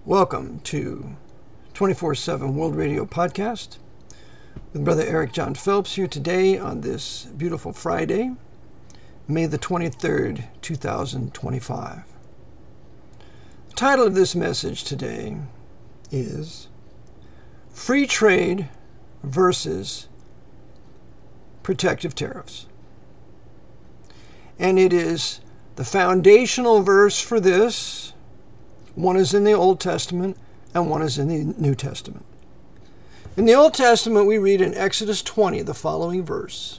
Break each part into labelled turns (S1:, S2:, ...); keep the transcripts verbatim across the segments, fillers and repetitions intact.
S1: Welcome to twenty-four seven World Radio Podcast with Brother Eric John Phelps here today on this beautiful Friday, May the twenty-third, two thousand twenty-five. The title of this message today is Free Trade versus Protective Tariffs. And it is the foundational verse for this. One is in the Old Testament and one is in the New Testament. In the Old Testament, we read in Exodus twenty the following verse.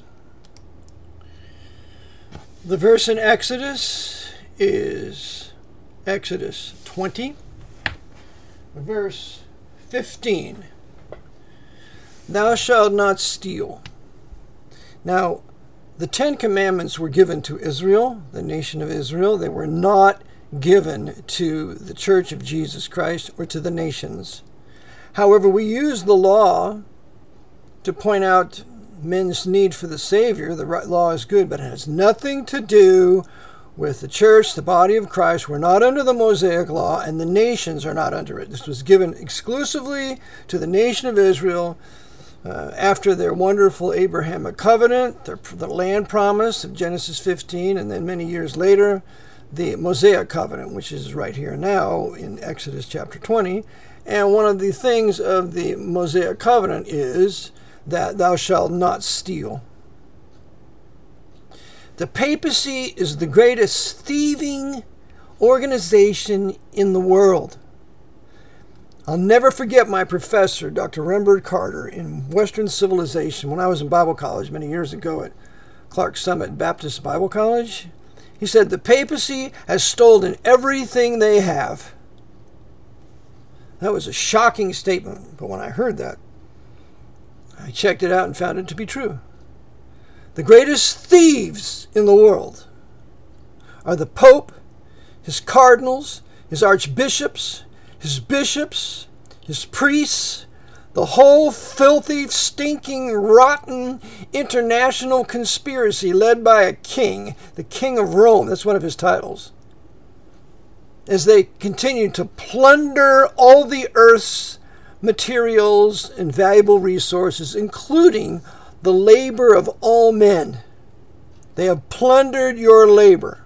S1: The verse in Exodus is Exodus twenty, verse fifteen. Thou shalt not steal. Now, the Ten Commandments were given to Israel, the nation of Israel. They were not given to the Church of Jesus Christ or to the nations. However, we use the law to point out men's need for the Savior. The law is good, but it has nothing to do with the church, the body of Christ. We're not under the Mosaic law, and the nations are not under it. This was given exclusively to the nation of Israel uh, after their wonderful Abrahamic covenant, their, the land promise of Genesis fifteen, and then many years later, the Mosaic covenant, which is right here now in Exodus chapter twenty. And one of the things of the Mosaic covenant is that thou shalt not steal. The papacy is the greatest thieving organization in the world. I'll never forget my professor, Doctor Rembert Carter, in Western Civilization, when I was in Bible college many years ago at Clark Summit Baptist Bible College. He said, the papacy has stolen everything they have. That was a shocking statement, but when I heard that, I checked it out and found it to be true. The greatest thieves in the world are the Pope, his cardinals, his archbishops, his bishops, his priests, the whole filthy, stinking, rotten international conspiracy led by a king, the King of Rome, that's one of his titles, as they continue to plunder all the earth's materials and valuable resources, including the labor of all men. They have plundered your labor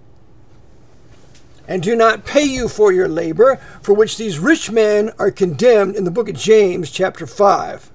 S1: and do not pay you for your labor, for which these rich men are condemned in the book of James, chapter five.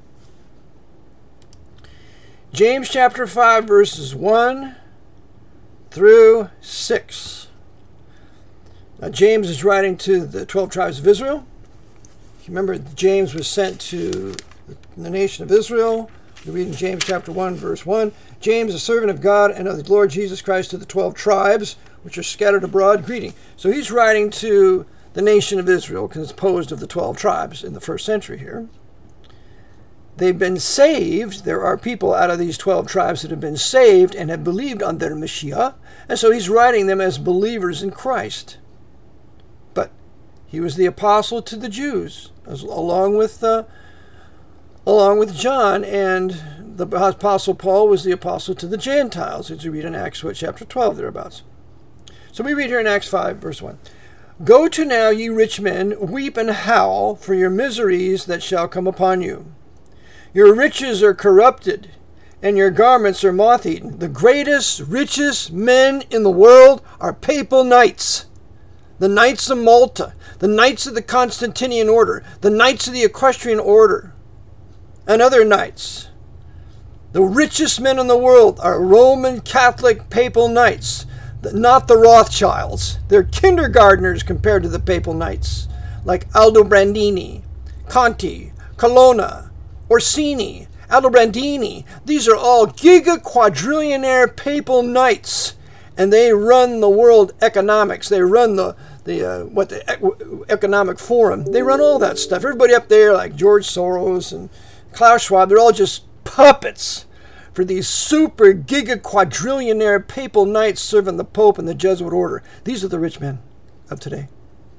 S1: James chapter five, verses one through six. Now, James is writing to the twelve tribes of Israel. Remember, James was sent to the nation of Israel. We read in James chapter one, verse one. James, a servant of God and of the Lord Jesus Christ, to the twelve tribes which are scattered abroad, greeting. So he's writing to the nation of Israel, composed of the twelve tribes in the first century here. They've been saved. There are people out of these twelve tribes that have been saved and have believed on their Messiah. And so he's writing them as believers in Christ. But he was the apostle to the Jews, as, along with uh, along with John, and the apostle Paul was the apostle to the Gentiles, as you read in Acts chapter twelve, thereabouts. So we read here in Acts five, verse one. Go to now, ye rich men, weep and howl for your miseries that shall come upon you. Your riches are corrupted, and your garments are moth-eaten. The greatest, richest men in the world are papal knights. The Knights of Malta, the Knights of the Constantinian Order, the Knights of the Equestrian Order, and other knights. The richest men in the world are Roman Catholic papal knights, not the Rothschilds. They're kindergartners compared to the papal knights, like Aldobrandini, Conti, Colonna, Orsini, Aldobrandini. These are all giga-quadrillionaire papal knights, and they run the world economics. They run the the uh, what the economic forum. They run all that stuff. Everybody up there, like George Soros and Klaus Schwab, they're all just puppets for these super giga quadrillionaire papal knights serving the Pope and the Jesuit order. These are the rich men of today.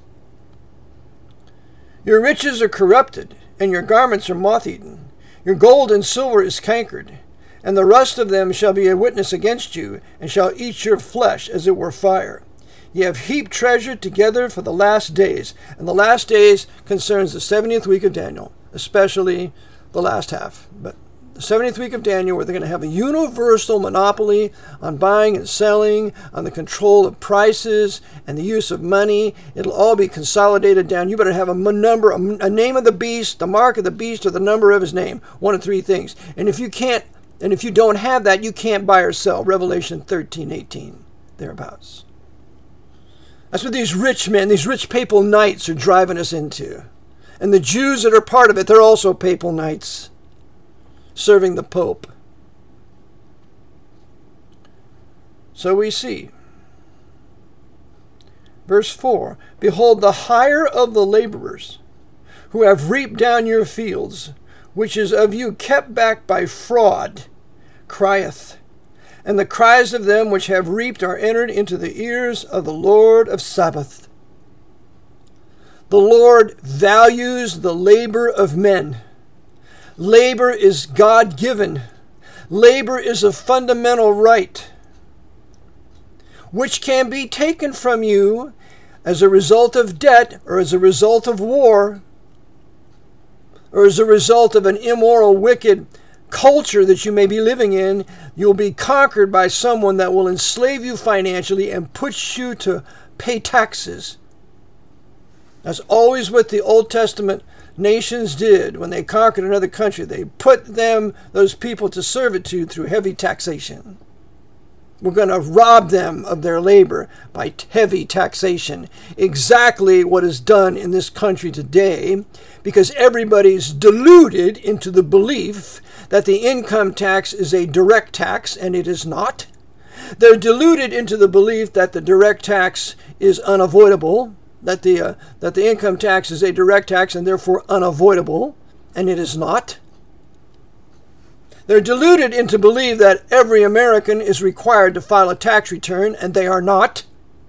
S1: Your riches are corrupted, and your garments are moth-eaten. Your gold and silver is cankered, and the rust of them shall be a witness against you, and shall eat your flesh as it were fire. Ye have heaped treasure together for the last days. And the last days concerns the seventieth week of Daniel, especially the last half. But the seventieth week of Daniel, where they're going to have a universal monopoly on buying and selling, on the control of prices and the use of money. It'll all be consolidated down. You better have a number, a name of the beast, the mark of the beast, or the number of his name. One of three things. And if you can't, and if you don't have that, you can't buy or sell. Revelation thirteen, eighteen, thereabouts. That's what these rich men, these rich papal knights are driving us into. And the Jews that are part of it, they're also papal knights, serving the Pope. So we see. Verse four, behold, the hire of the laborers who have reaped down your fields, which is of you kept back by fraud, crieth. And the cries of them which have reaped are entered into the ears of the Lord of Sabaoth. The Lord values the labor of men. Labor is God-given. Labor is a fundamental right, which can be taken from you as a result of debt, or as a result of war, or as a result of an immoral, wicked culture that you may be living in. You'll be conquered by someone that will enslave you financially and put you to pay taxes. That's always what the Old Testament nations did when they conquered another country. They put them, those people, to servitude through heavy taxation. We're going to rob them of their labor by heavy taxation. Exactly what is done in this country today, because everybody's deluded into the belief that the income tax is a direct tax, and it is not. They're deluded into the belief that the direct tax is unavoidable, that the uh, that the income tax is a direct tax and therefore unavoidable, and it is not. They're deluded into belief that every American is required to file a tax return, and they are not.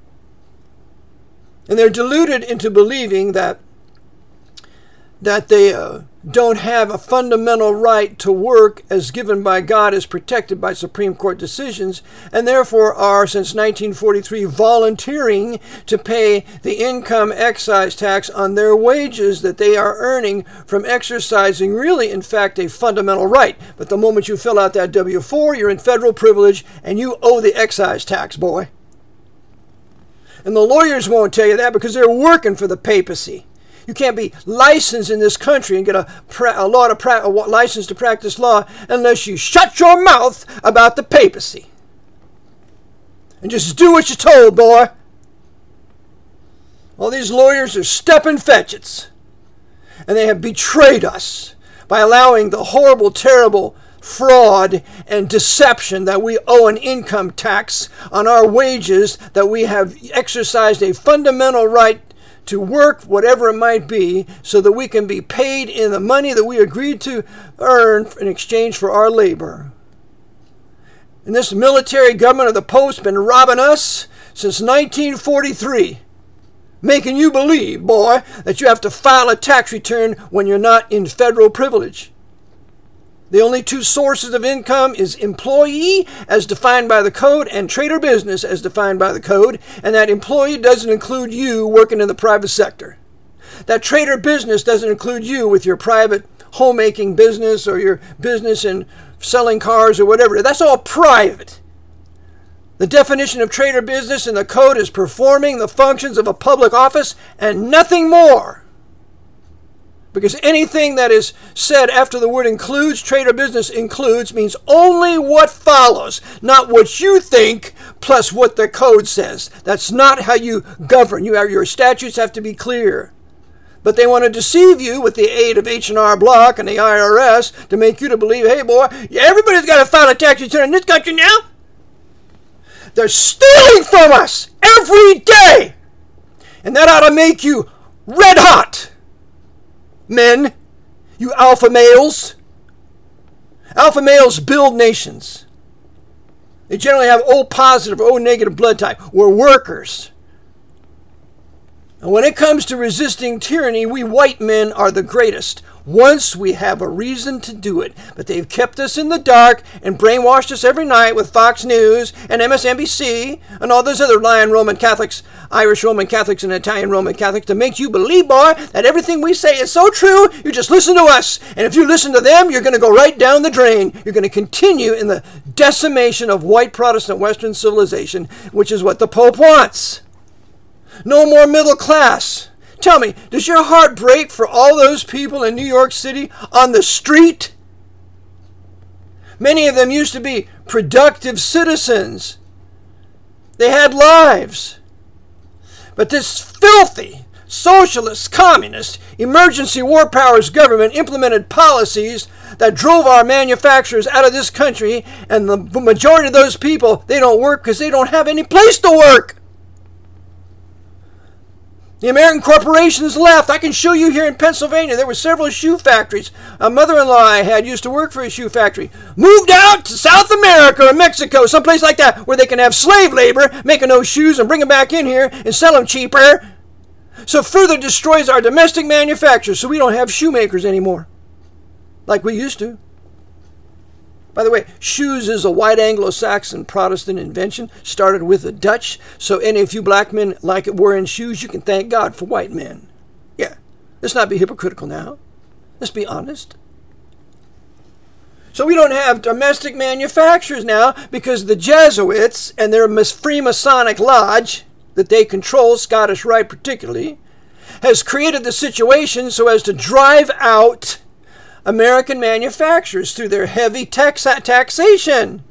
S1: And they're deluded into believing that that they uh, don't have a fundamental right to work as given by God, as protected by Supreme Court decisions, and therefore are, since nineteen forty-three, volunteering to pay the income excise tax on their wages that they are earning from exercising, really, in fact, a fundamental right. But the moment you fill out that W four, you're in federal privilege, and you owe the excise tax, boy. And the lawyers won't tell you that because they're working for the papacy. You can't be licensed in this country and get a, a law to pra- a license to practice law unless you shut your mouth about the papacy. And just do what you're told, boy. All these lawyers are stepping fetchits. And they have betrayed us by allowing the horrible, terrible fraud and deception that we owe an income tax on our wages, that we have exercised a fundamental right to work, whatever it might be, so that we can be paid in the money that we agreed to earn in exchange for our labor. And this military government of the Pope's been robbing us since nineteen forty-three, making you believe, boy, that you have to file a tax return when you're not in federal privilege. The only two sources of income is employee, as defined by the code, and trader business, as defined by the code, and that employee doesn't include you working in the private sector. That trader business doesn't include you with your private homemaking business or your business in selling cars or whatever. That's all private. The definition of trader business in the code is performing the functions of a public office and nothing more. Because anything that is said after the word includes, trader business includes, means only what follows, not what you think plus what the code says. That's not how you govern. You have, your statutes have to be clear. But they want to deceive you with the aid of H and R Block and the I R S to make you to believe, hey boy, everybody's got to file a tax return in this country now. They're stealing from us every day. And that ought to make you red hot. Men, you alpha males. Alpha males build nations. They generally have O positive or O negative blood type. We're workers. And when it comes to resisting tyranny, we white men are the greatest, once we have a reason to do it. But they've kept us in the dark and brainwashed us every night with Fox News and M S N B C and all those other lying Roman Catholics, Irish Roman Catholics and Italian Roman Catholics, to make you believe, boy, that everything we say is so true. You just listen to us. And if you listen to them, you're going to go right down the drain. You're going to continue in the decimation of white Protestant Western civilization, which is what the Pope wants. No more middle class. Tell me, does your heart break for all those people in New York City on the street? Many of them used to be productive citizens. They had lives. But this filthy, socialist, communist, emergency war powers government implemented policies that drove our manufacturers out of this country, and the majority of those people, they don't work because they don't have any place to work. The American corporations left. I can show you here in Pennsylvania, there were several shoe factories. A mother-in-law I had used to work for a shoe factory. Moved out to South America or Mexico, someplace like that, where they can have slave labor, making those shoes and bring them back in here and sell them cheaper. So further destroys our domestic manufacturers, so we don't have shoemakers anymore, like we used to. By the way, shoes is a white Anglo-Saxon Protestant invention, started with the Dutch. So any of you black men like it wearing shoes, you can thank God for white men. Yeah, let's not be hypocritical now. Let's be honest. So we don't have domestic manufacturers now because the Jesuits and their Freemasonic Lodge that they control, Scottish Rite particularly, has created the situation so as to drive out American manufacturers through their heavy tax taxation.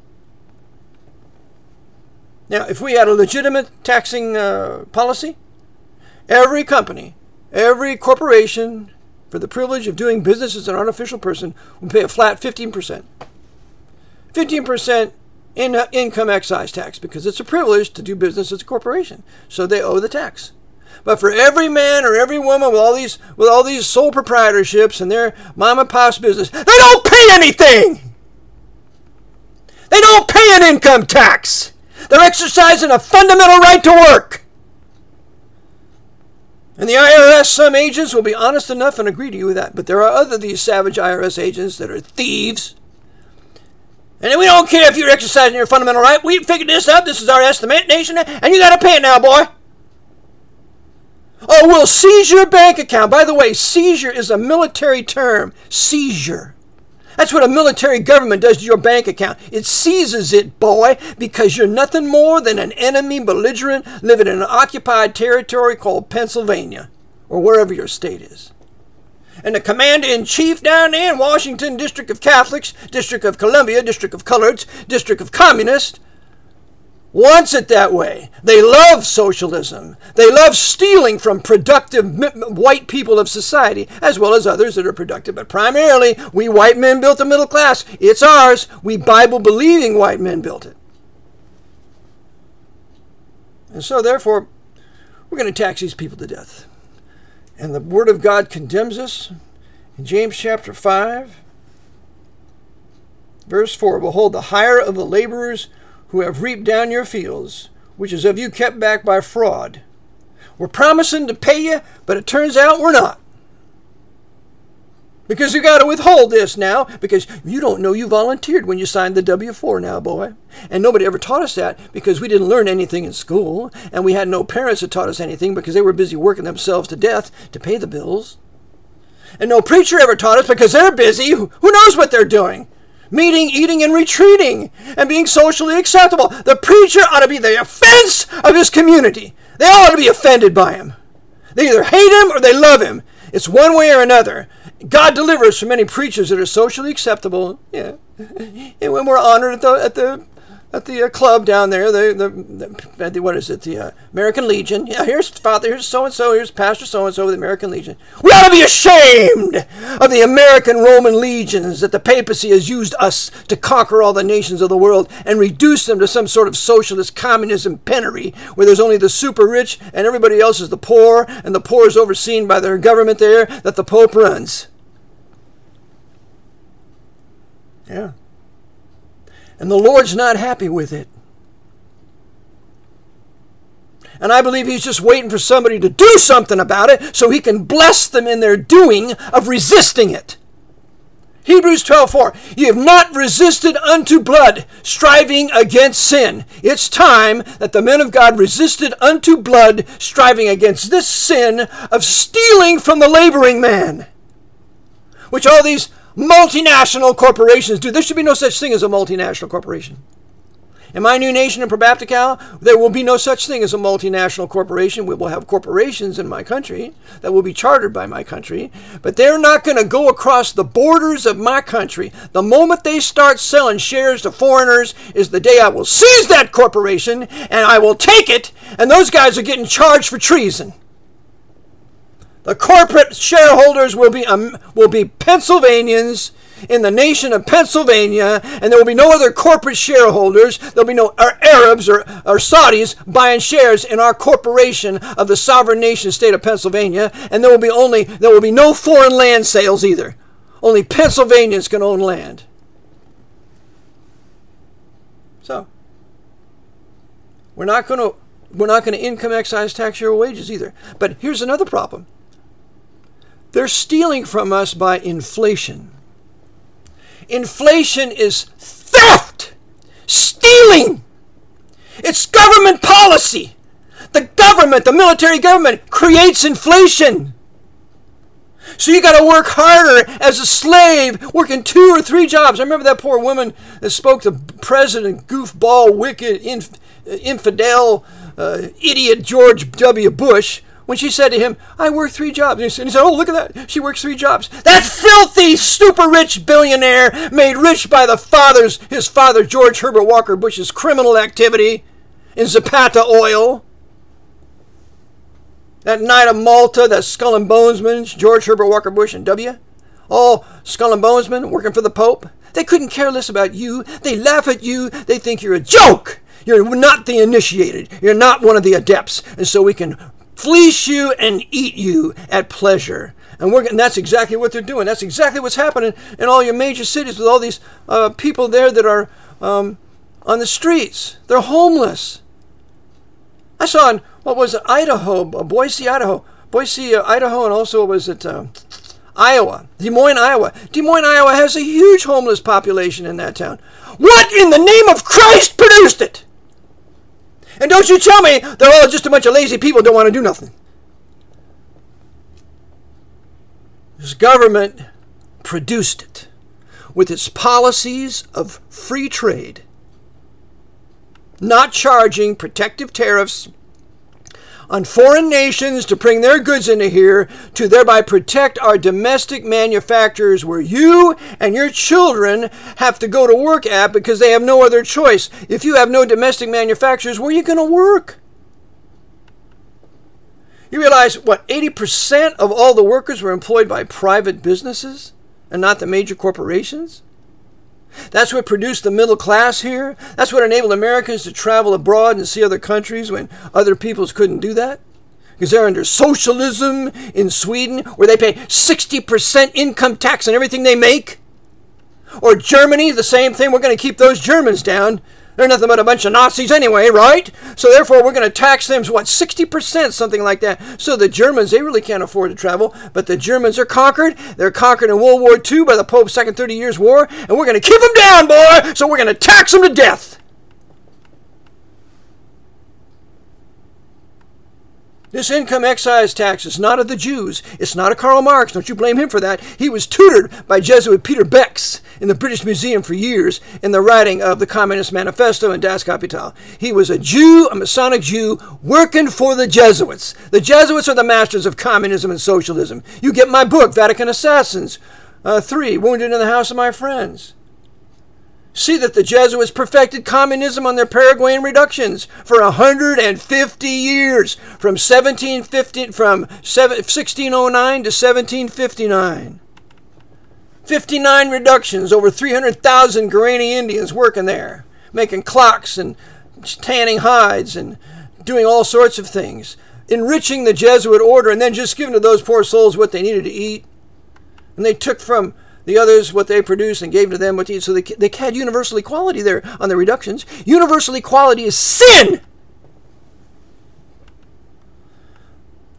S1: Now, if we had a legitimate taxing uh, policy, every company, every corporation, for the privilege of doing business as an unofficial person, would pay a flat fifteen percent. fifteen percent in uh, income excise tax, because it's a privilege to do business as a corporation. So they owe the tax. But for every man or every woman with all these with all these sole proprietorships and their mom and pop's business, they don't pay anything. They don't pay an income tax. They're exercising a fundamental right to work. And the I R S, some agents will be honest enough and agree to you with that. But there are other these savage I R S agents that are thieves. And we don't care if you're exercising your fundamental right. We figured this out. This is our estimation, and you got to pay it now, boy. Oh, we'll seize your bank account. By the way, seizure is a military term. Seizure. That's what a military government does to your bank account. It seizes it, boy, because you're nothing more than an enemy belligerent living in an occupied territory called Pennsylvania, or wherever your state is. And the commander-in-chief down there in Washington, District of Catholics, District of Columbia, District of Coloreds, District of Communists, wants it that way. They love socialism. They love stealing from productive white people of society, as well as others that are productive. But primarily, we white men built the middle class. It's ours. We Bible-believing white men built it. And so, therefore, we're going to tax these people to death. And the Word of God condemns us in James chapter five, verse four. Behold, the hire of the laborers who have reaped down your fields, which is of you kept back by fraud. We're promising to pay you, but it turns out we're not. Because you got to withhold this now, because you don't know you volunteered when you signed the W four now, boy. And nobody ever taught us that, because we didn't learn anything in school, and we had no parents that taught us anything because they were busy working themselves to death to pay the bills. And no preacher ever taught us because they're busy. Who knows what they're doing? Meeting, eating, and retreating, and being socially acceptable. The preacher ought to be the offense of his community. They all ought to be offended by him. They either hate him or they love him. It's one way or another. God delivers from many preachers that are socially acceptable. Yeah, and when we're honored at the at the at the uh, club down there, the the, the what is it? The uh, American Legion. Yeah, here's Father, here's so and so, here's Pastor so and so of the American Legion. We ought to be ashamed of the American Roman legions that the papacy has used us to conquer all the nations of the world and reduce them to some sort of socialist communism penury where there's only the super rich and everybody else is the poor, and the poor is overseen by their government there that the Pope runs. Yeah. And the Lord's not happy with it. And I believe he's just waiting for somebody to do something about it so he can bless them in their doing of resisting it. Hebrews twelve four. You have not resisted unto blood, striving against sin. It's time that the men of God resisted unto blood, striving against this sin of stealing from the laboring man, which all these multinational corporations do. There should be no such thing as a multinational corporation. In my new nation in Probaptical, there will be no such thing as a multinational corporation. We will have corporations in my country that will be chartered by my country, but they're not going to go across the borders of my country. The moment they start selling shares to foreigners is the day I will seize that corporation and I will take it, and those guys are getting charged for treason. The corporate shareholders will be um, will be Pennsylvanians in the nation of Pennsylvania, and there will be no other corporate shareholders. There'll be no Arabs or, or Saudis buying shares in our corporation of the sovereign nation state of Pennsylvania, and there will be only there will be no foreign land sales either. Only Pennsylvanians can own land. So we're not going to we're not going to income excise tax your wages either. But here's another problem. They're stealing from us by inflation. Inflation is theft, stealing. It's government policy. The government, the military government, creates inflation. So you got to work harder as a slave, working two or three jobs. I remember that poor woman that spoke to President Goofball, wicked, inf- infidel, uh, idiot George W. Bush, when she said to him, I work three jobs. And he said, he said, oh, look at that. She works three jobs. That filthy, super rich billionaire made rich by the father's, his father, George Herbert Walker Bush's criminal activity in Zapata oil. That Knight of Malta, that Skull and Bonesman, George Herbert Walker Bush and W. All Skull and Bonesmen working for the Pope. They couldn't care less about you. They laugh at you. They think you're a joke. You're not the initiated. You're not one of the adepts. And so we can fleece you and eat you at pleasure. And, we're, and that's exactly what they're doing. That's exactly what's happening in all your major cities with all these uh, people there that are um, on the streets. They're homeless. I saw in, what was it, Idaho, Boise, Idaho. Boise, uh, Idaho, and also was it uh, Iowa, Des Moines, Iowa. Des Moines, Iowa has a huge homeless population in that town. What in the name of Christ produced it? And don't you tell me they're all just a bunch of lazy people who don't want to do nothing. This government produced it with its policies of free trade, not charging protective tariffs on foreign nations to bring their goods into here to thereby protect our domestic manufacturers where you and your children have to go to work at because they have no other choice. If you have no domestic manufacturers, where are you going to work? You realize, what, eighty percent of all the workers were employed by private businesses and not the major corporations? That's what produced the middle class here. That's what enabled Americans to travel abroad and see other countries when other peoples couldn't do that. Because they're under socialism in Sweden, where they pay sixty percent income tax on everything they make. Or Germany, the same thing. We're going to keep those Germans down. They're nothing but a bunch of Nazis anyway, right? So therefore, we're going to tax them, what, sixty percent, something like that. So the Germans, they really can't afford to travel. But the Germans are conquered. They're conquered in World War Two by the Pope's Second Thirty Years' War. And we're going to keep them down, boy. So we're going to tax them to death. This income excise tax is not of the Jews. It's not of Karl Marx. Don't you blame him for that. He was tutored by Jesuit Peter Becks in the British Museum for years in the writing of the Communist Manifesto and Das Kapital. He was a Jew, a Masonic Jew, working for the Jesuits. The Jesuits are the masters of communism and socialism. You get my book, Vatican Assassins, uh, three, Wounded in the House of My Friends. See that the Jesuits perfected communism on their Paraguayan reductions for one hundred fifty years, from seventeen fifty, from sixteen oh nine to seventeen fifty-nine. fifty-nine reductions, over three hundred thousand Guarani Indians working there, making clocks and tanning hides and doing all sorts of things, enriching the Jesuit order and then just giving to those poor souls what they needed to eat. And they took from the others what they produced and gave to them what to eat. So they, they had universal equality there on the reductions. Universal equality is sin.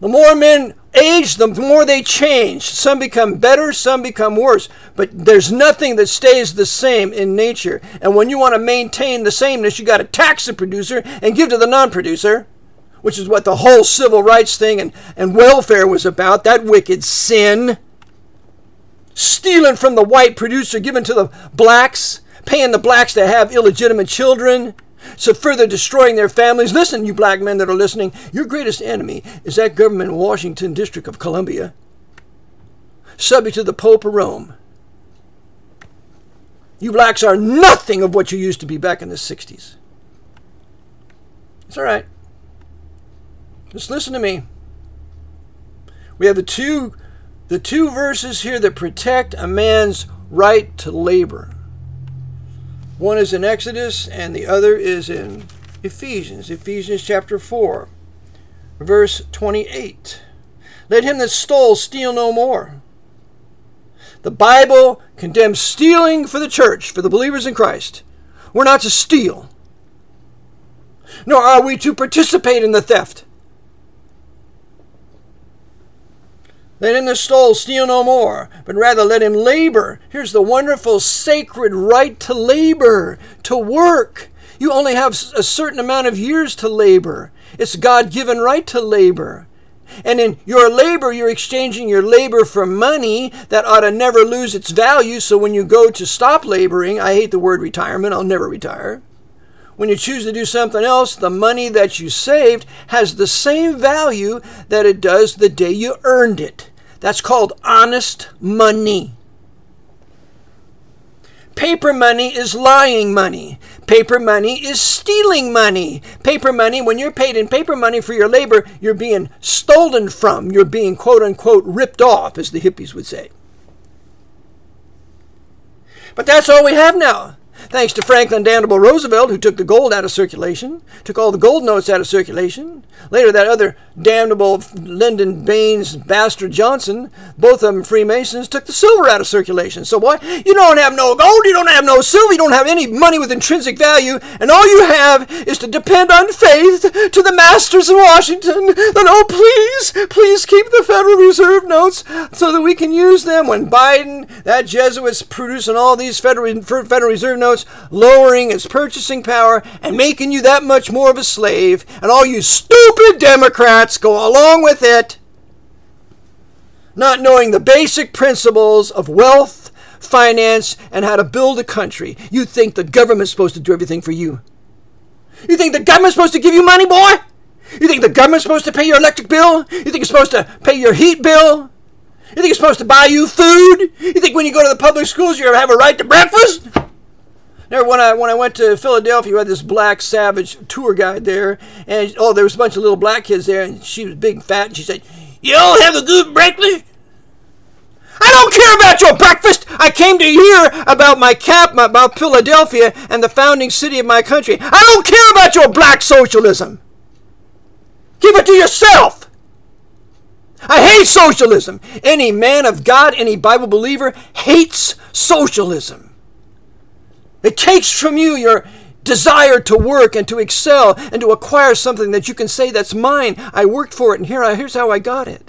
S1: The more men age, the more they change. Some become better, some become worse. But there's nothing that stays the same in nature. And when you want to maintain the sameness, you got to tax the producer and give to the non-producer, which is what the whole civil rights thing and, and welfare was about, that wicked sin. Stealing from the white producer, giving to the blacks, paying the blacks to have illegitimate children, so further destroying their families. Listen, you black men that are listening, your greatest enemy is that government in Washington, District of Columbia, subject to the Pope of Rome. You blacks are nothing of what you used to be back in the sixties. It's all right. Just listen to me. We have the two, the two verses here that protect a man's right to labor. One is in Exodus and the other is in Ephesians. Ephesians chapter four, verse twenty-eight. Let him that stole steal no more. The Bible condemns stealing for the church, for the believers in Christ. We're not to steal, nor are we to participate in the theft. Let him that stole steal no more, but rather let him labor. Here's the wonderful sacred right to labor, to work. You only have a certain amount of years to labor. It's a God-given right to labor. And in your labor, you're exchanging your labor for money that ought to never lose its value. So when you go to stop laboring, I hate the word retirement, I'll never retire. When you choose to do something else, the money that you saved has the same value that it does the day you earned it. That's called honest money. Paper money is lying money. Paper money is stealing money. Paper money, when you're paid in paper money for your labor, you're being stolen from. You're being, quote unquote, ripped off, as the hippies would say. But that's all we have now. Thanks to Franklin Delano Roosevelt, who took the gold out of circulation, took all the gold notes out of circulation. Later, that other damnable Lyndon Baines bastard Johnson, both of them Freemasons, took the silver out of circulation. So what? You don't have no gold, you don't have no silver, you don't have any money with intrinsic value, and all you have is to depend on faith to the masters in Washington that, oh, please, please keep the Federal Reserve notes so that we can use them. When Biden, that Jesuit's producing all these Federal, Federal Reserve notes, lowering its purchasing power and making you that much more of a slave, and all you stupid Democrats go along with it, not knowing the basic principles of wealth, finance, and how to build a country. You think the government's supposed to do everything for you. You think the government's supposed to give you money, boy? You think the government's supposed to pay your electric bill? You think it's supposed to pay your heat bill? You think it's supposed to buy you food? You think when you go to the public schools you have a right to breakfast? Now, when I when I went to Philadelphia, we had this black savage tour guide there, and oh, there was a bunch of little black kids there, and she was big, fat, and she said, "You all have a good breakfast?" I don't care about your breakfast. I came to hear about my cap, about Philadelphia, and the founding city of my country. I don't care about your black socialism. Keep it to yourself. I hate socialism. Any man of God, any Bible believer hates socialism. It takes from you your desire to work and to excel and to acquire something that you can say, that's mine. I worked for it, and here I, here's how I got it.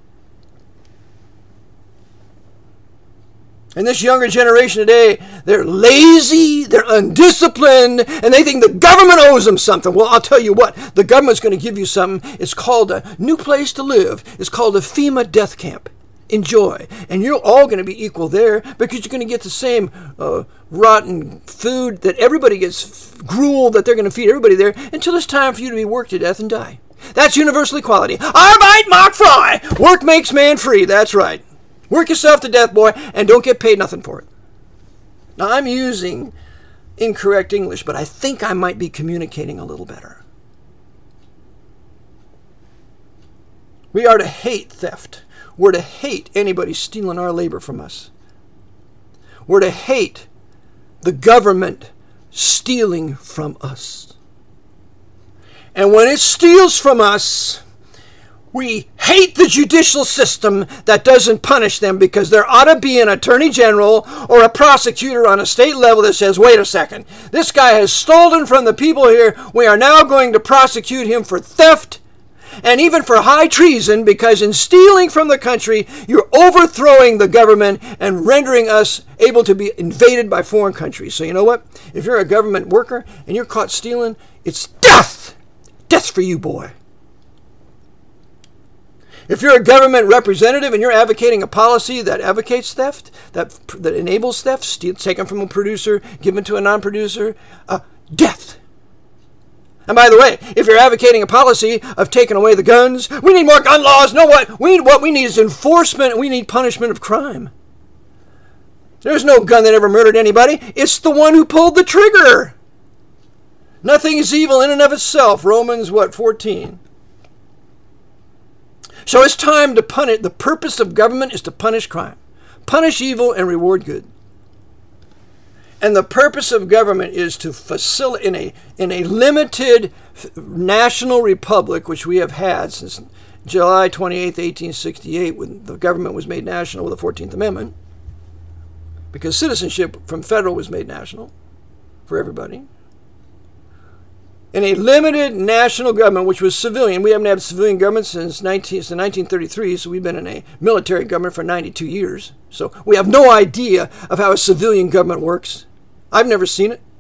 S1: And this younger generation today, they're lazy, they're undisciplined, and they think the government owes them something. Well, I'll tell you what, the government's going to give you something. It's called a new place to live. It's called a FEMA death camp. Enjoy. And you're all going to be equal there because you're going to get the same uh, rotten food that everybody gets, gruel that they're going to feed everybody there until it's time for you to be worked to death and die. That's universal equality. Arbeit macht frei. Work makes man free. That's right. Work yourself to death, boy, and don't get paid nothing for it. Now, I'm using incorrect English, but I think I might be communicating a little better. We are to hate theft. We're to hate anybody stealing our labor from us. We're to hate the government stealing from us. And when it steals from us, we hate the judicial system that doesn't punish them, because there ought to be an attorney general or a prosecutor on a state level that says, wait a second, this guy has stolen from the people here. We are now going to prosecute him for theft. and even for high treason, because in stealing from the country, you're overthrowing the government and rendering us able to be invaded by foreign countries. So you know what? If you're a government worker and you're caught stealing, it's death. Death for you, boy. If you're a government representative and you're advocating a policy that advocates theft, that that enables theft, steal, taken from a producer, given to a non-producer, uh, death. And by the way, if you're advocating a policy of taking away the guns, we need more gun laws. No, what we need, what we need is enforcement. We need punishment of crime. There's no gun that ever murdered anybody. It's the one who pulled the trigger. Nothing is evil in and of itself. Romans, what, fourteen. So it's time to punish. The purpose of government is to punish crime. Punish evil and reward good. And the purpose of government is to facilitate, in a, in a limited national republic, which we have had since July twenty-eighth, eighteen sixty-eight, when the government was made national with the fourteenth Amendment, because citizenship from federal was made national for everybody. In a limited national government, which was civilian. We haven't had civilian government since nineteen, since nineteen thirty-three, so we've been in a military government for ninety-two years. So we have no idea of how a civilian government works. I've never seen it.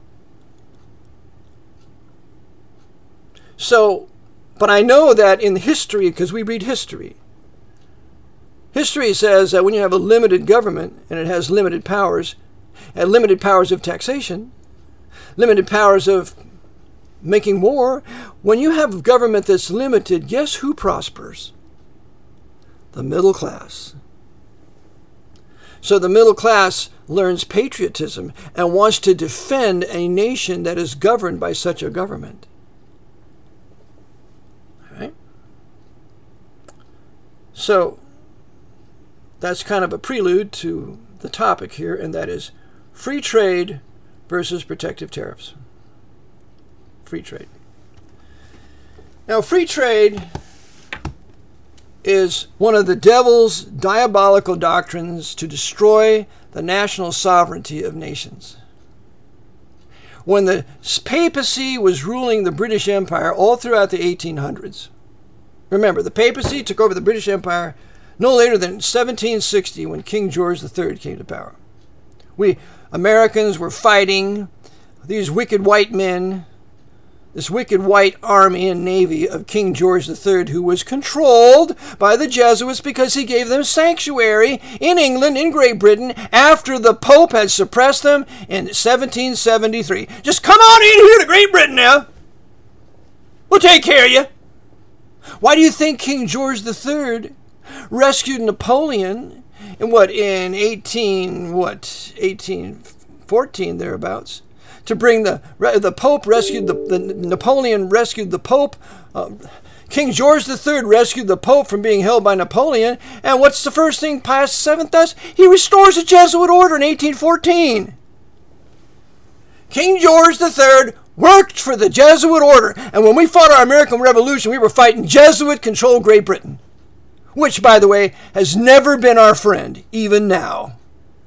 S1: So, but I know that in history, because we read history, history says that when you have a limited government and it has limited powers, and limited powers of taxation, limited powers of making war, when you have government that's limited, guess who prospers? The middle class. So the middle class learns patriotism and wants to defend a nation that is governed by such a government. All right? So that's kind of a prelude to the topic here, and that is free trade versus protective tariffs. Free trade. Now, free trade is one of the devil's diabolical doctrines to destroy the national sovereignty of nations. When the papacy was ruling the British Empire all throughout the eighteen hundreds, remember, the papacy took over the British Empire no later than seventeen sixty, when King George the Third came to power. We Americans were fighting these wicked white men, this wicked white army and navy of King George the Third, who was controlled by the Jesuits because he gave them sanctuary in England, in Great Britain, after the Pope had suppressed them in seventeen seventy-three. Just come on in here to Great Britain now. We'll take care of you. Why do you think King George the Third rescued Napoleon in what, in eighteen, what, eighteen fourteen thereabouts? To bring the the Pope rescued the, the Napoleon rescued the Pope. Uh, King George the Third rescued the Pope from being held by Napoleon. And what's the first thing Pius the Seventh does? He restores the Jesuit order in eighteen fourteen. King George the Third worked for the Jesuit order. And when we fought our American Revolution, we were fighting Jesuit-controlled Great Britain, which, by the way, has never been our friend, even now.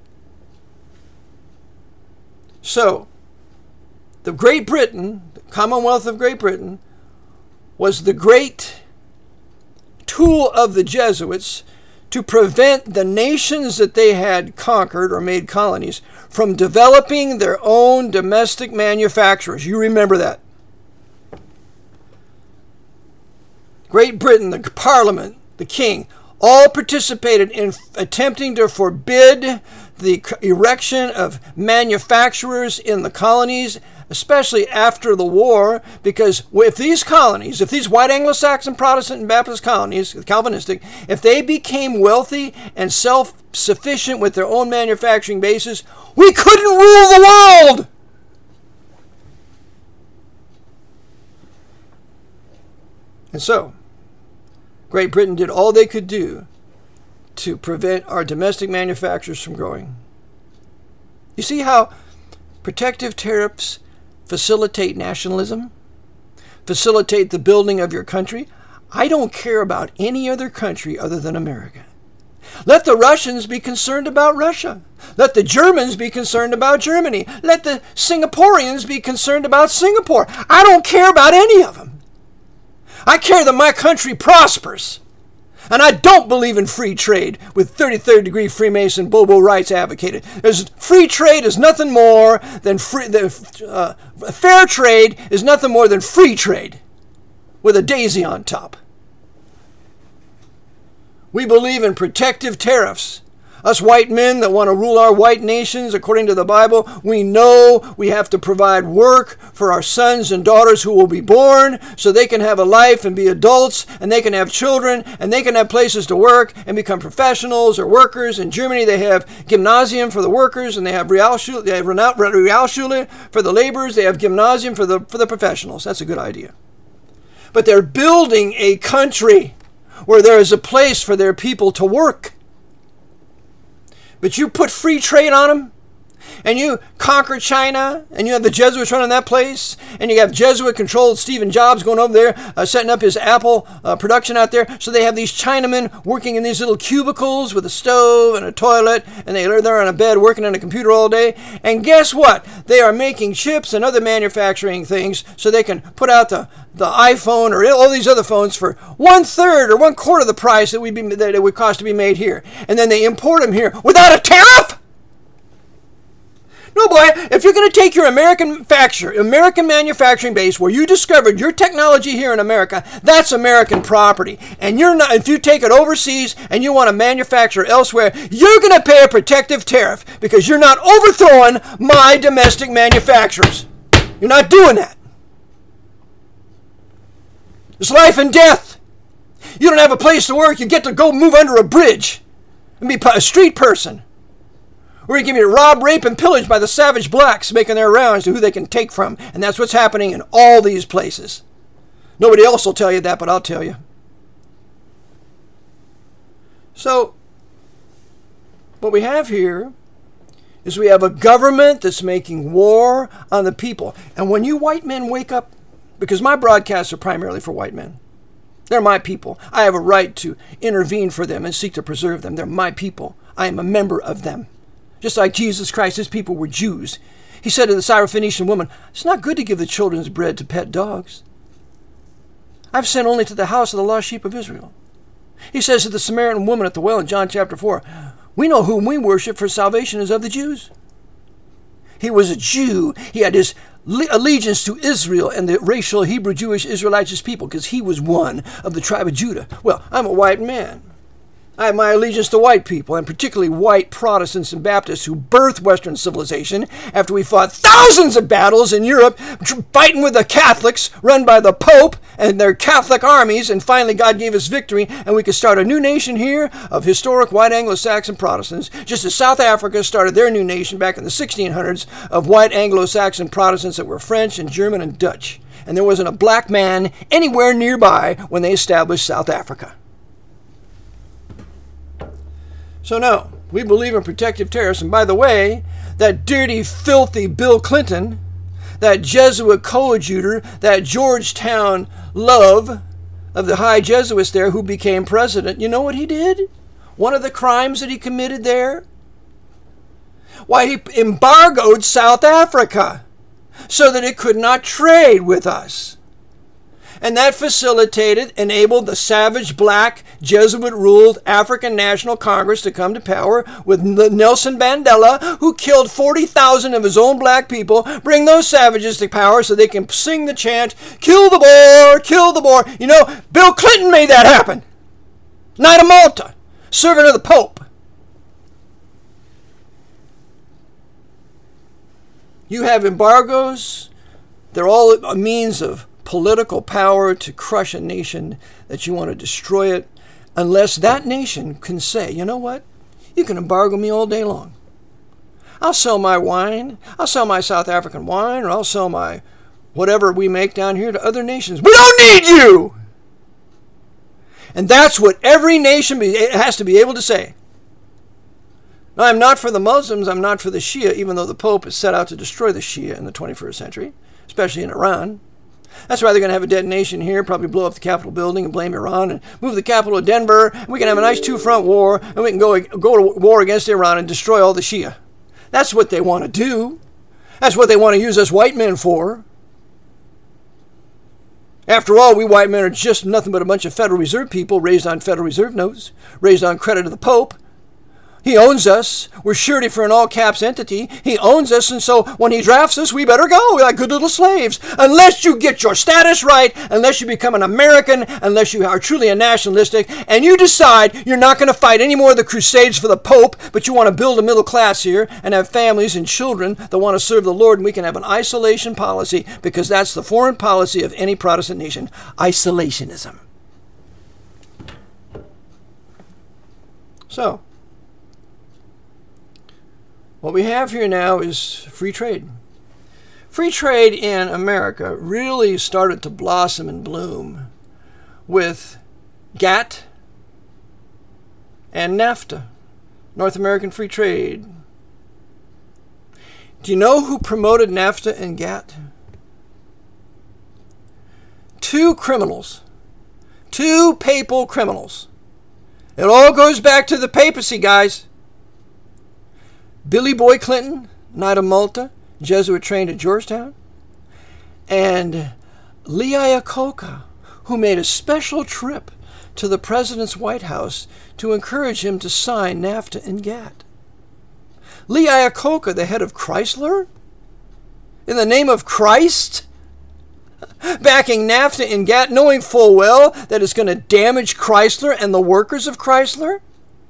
S1: So, the Great Britain, the Commonwealth of Great Britain, was the great tool of the Jesuits to prevent the nations that they had conquered or made colonies from developing their own domestic manufacturers. You remember that. Great Britain, the Parliament, the King, all participated in attempting to forbid the erection of manufacturers in the colonies, especially after the war, because if these colonies, if these white Anglo-Saxon Protestant and Baptist colonies, Calvinistic, if they became wealthy and self-sufficient with their own manufacturing bases, we couldn't rule the world. And so, Great Britain did all they could do to prevent our domestic manufacturers from growing. You see how protective tariffs facilitate nationalism, facilitate the building of your country? I don't care about any other country other than America. Let the Russians be concerned about Russia. Let the Germans be concerned about Germany. Let the Singaporeans be concerned about Singapore. I don't care about any of them. I care that my country prospers. And I don't believe in free trade with thirty-third degree Freemason Bobo rights advocated. There's, free trade is nothing more than free, the, uh, fair trade is nothing more than free trade with a daisy on top. We believe in protective tariffs. Us white men that want to rule our white nations according to the Bible, we know we have to provide work for our sons and daughters who will be born so they can have a life and be adults and they can have children and they can have places to work and become professionals or workers. In Germany, they have gymnasium for the workers and they have Realschule, they have Realschule for the laborers. They have gymnasium for the, for the professionals. That's a good idea. But they're building a country where there is a place for their people to work. But you put free trade on them, and you conquer China, and you have the Jesuits running that place, and you have Jesuit-controlled Stephen Jobs going over there, uh, setting up his Apple uh, production out there. So they have these Chinamen working in these little cubicles with a stove and a toilet, and they're there on a bed working on a computer all day. And guess what? They are making chips and other manufacturing things so they can put out the, the iPhone or all these other phones for one-third or one-quarter of the price that, we'd be, that it would cost to be made here. And then they import them here without a tariff? No, boy, if you're going to take your American manufacturer, American manufacturing base where you discovered your technology here in America, that's American property. And you're not, if you take it overseas and you want to manufacture elsewhere, you're going to pay a protective tariff because you're not overthrowing my domestic manufacturers. You're not doing that. It's life and death. You don't have a place to work, you get to go move under a bridge and be a street person. Or you can be robbed, raped, and pillaged by the savage blacks making their rounds to who they can take from. And that's what's happening in all these places. Nobody else will tell you that, but I'll tell you. So, what we have here is we have a government that's making war on the people. And when you white men wake up, because my broadcasts are primarily for white men. They're my people. I have a right to intervene for them and seek to preserve them. They're my people. I am a member of them. Just like Jesus Christ, his people were Jews. He said to the Syrophoenician woman, it's not good to give the children's bread to pet dogs. I've sent only to the house of the lost sheep of Israel. He says to the Samaritan woman at the well in John chapter four, we know whom we worship, for salvation is of the Jews. He was a Jew. He had his allegiance to Israel and the racial Hebrew Jewish Israelitish people because he was one of the tribe of Judah. Well, I'm a white man. I have my allegiance to white people, and particularly white Protestants and Baptists who birthed Western civilization after we fought thousands of battles in Europe, fighting with the Catholics run by the Pope and their Catholic armies, and finally God gave us victory, and we could start a new nation here of historic white Anglo-Saxon Protestants, just as South Africa started their new nation back in the sixteen hundreds of white Anglo-Saxon Protestants that were French and German and Dutch. And there wasn't a black man anywhere nearby when they established South Africa. So no, we believe in protective tariffs. And by the way, that dirty, filthy Bill Clinton, that Jesuit coadjutor, that Georgetown love of the high Jesuits there who became president, you know what he did? One of the crimes that he committed there? Why, he embargoed South Africa so that it could not trade with us. And that facilitated, enabled the savage black Jesuit-ruled African National Congress to come to power with Nelson Mandela, who killed forty thousand of his own black people, bring those savages to power so they can sing the chant, kill the Boer, kill the Boer. You know, Bill Clinton made that happen. Knight of Malta, servant of the Pope. You have embargoes. They're all a means of political power to crush a nation that you want to destroy it, unless that nation can say, you know what, you can embargo me all day long. I'll sell my wine, I'll sell my South African wine, or I'll sell my whatever we make down here to other nations. We don't need you! And that's what every nation be, has to be able to say. Now, I'm not for the Muslims, I'm not for the Shia, even though the Pope is set out to destroy the Shia in the twenty-first century, especially in Iran. That's why they're going to have a detonation here, probably blow up the Capitol building and blame Iran and move the capital to Denver. And we can have a nice two-front war, and we can go, go to war against Iran and destroy all the Shia. That's what they want to do. That's what they want to use us white men for. After all, we white men are just nothing but a bunch of Federal Reserve people raised on Federal Reserve notes, raised on credit of the Pope. He owns us. We're surety for an all-caps entity. He owns us, and so when he drafts us, we better go. We're like good little slaves. Unless you get your status right, unless you become an American, unless you are truly a nationalistic, and you decide you're not going to fight any more of the crusades for the Pope, but you want to build a middle class here and have families and children that want to serve the Lord, and we can have an isolation policy, because that's the foreign policy of any Protestant nation. Isolationism. So, what we have here now is free trade. Free trade in America really started to blossom and bloom with GATT and NAFTA, North American Free Trade. Do you know who promoted NAFTA and GATT? Two criminals. Two papal criminals. It all goes back to the papacy, guys. Billy Boy Clinton, Knight of Malta, Jesuit trained at Georgetown, and Lee Iacocca, who made a special trip to the president's White House to encourage him to sign NAFTA and GATT. Lee Iacocca, the head of Chrysler, in the name of Christ, backing NAFTA and GATT, knowing full well that it's going to damage Chrysler and the workers of Chrysler.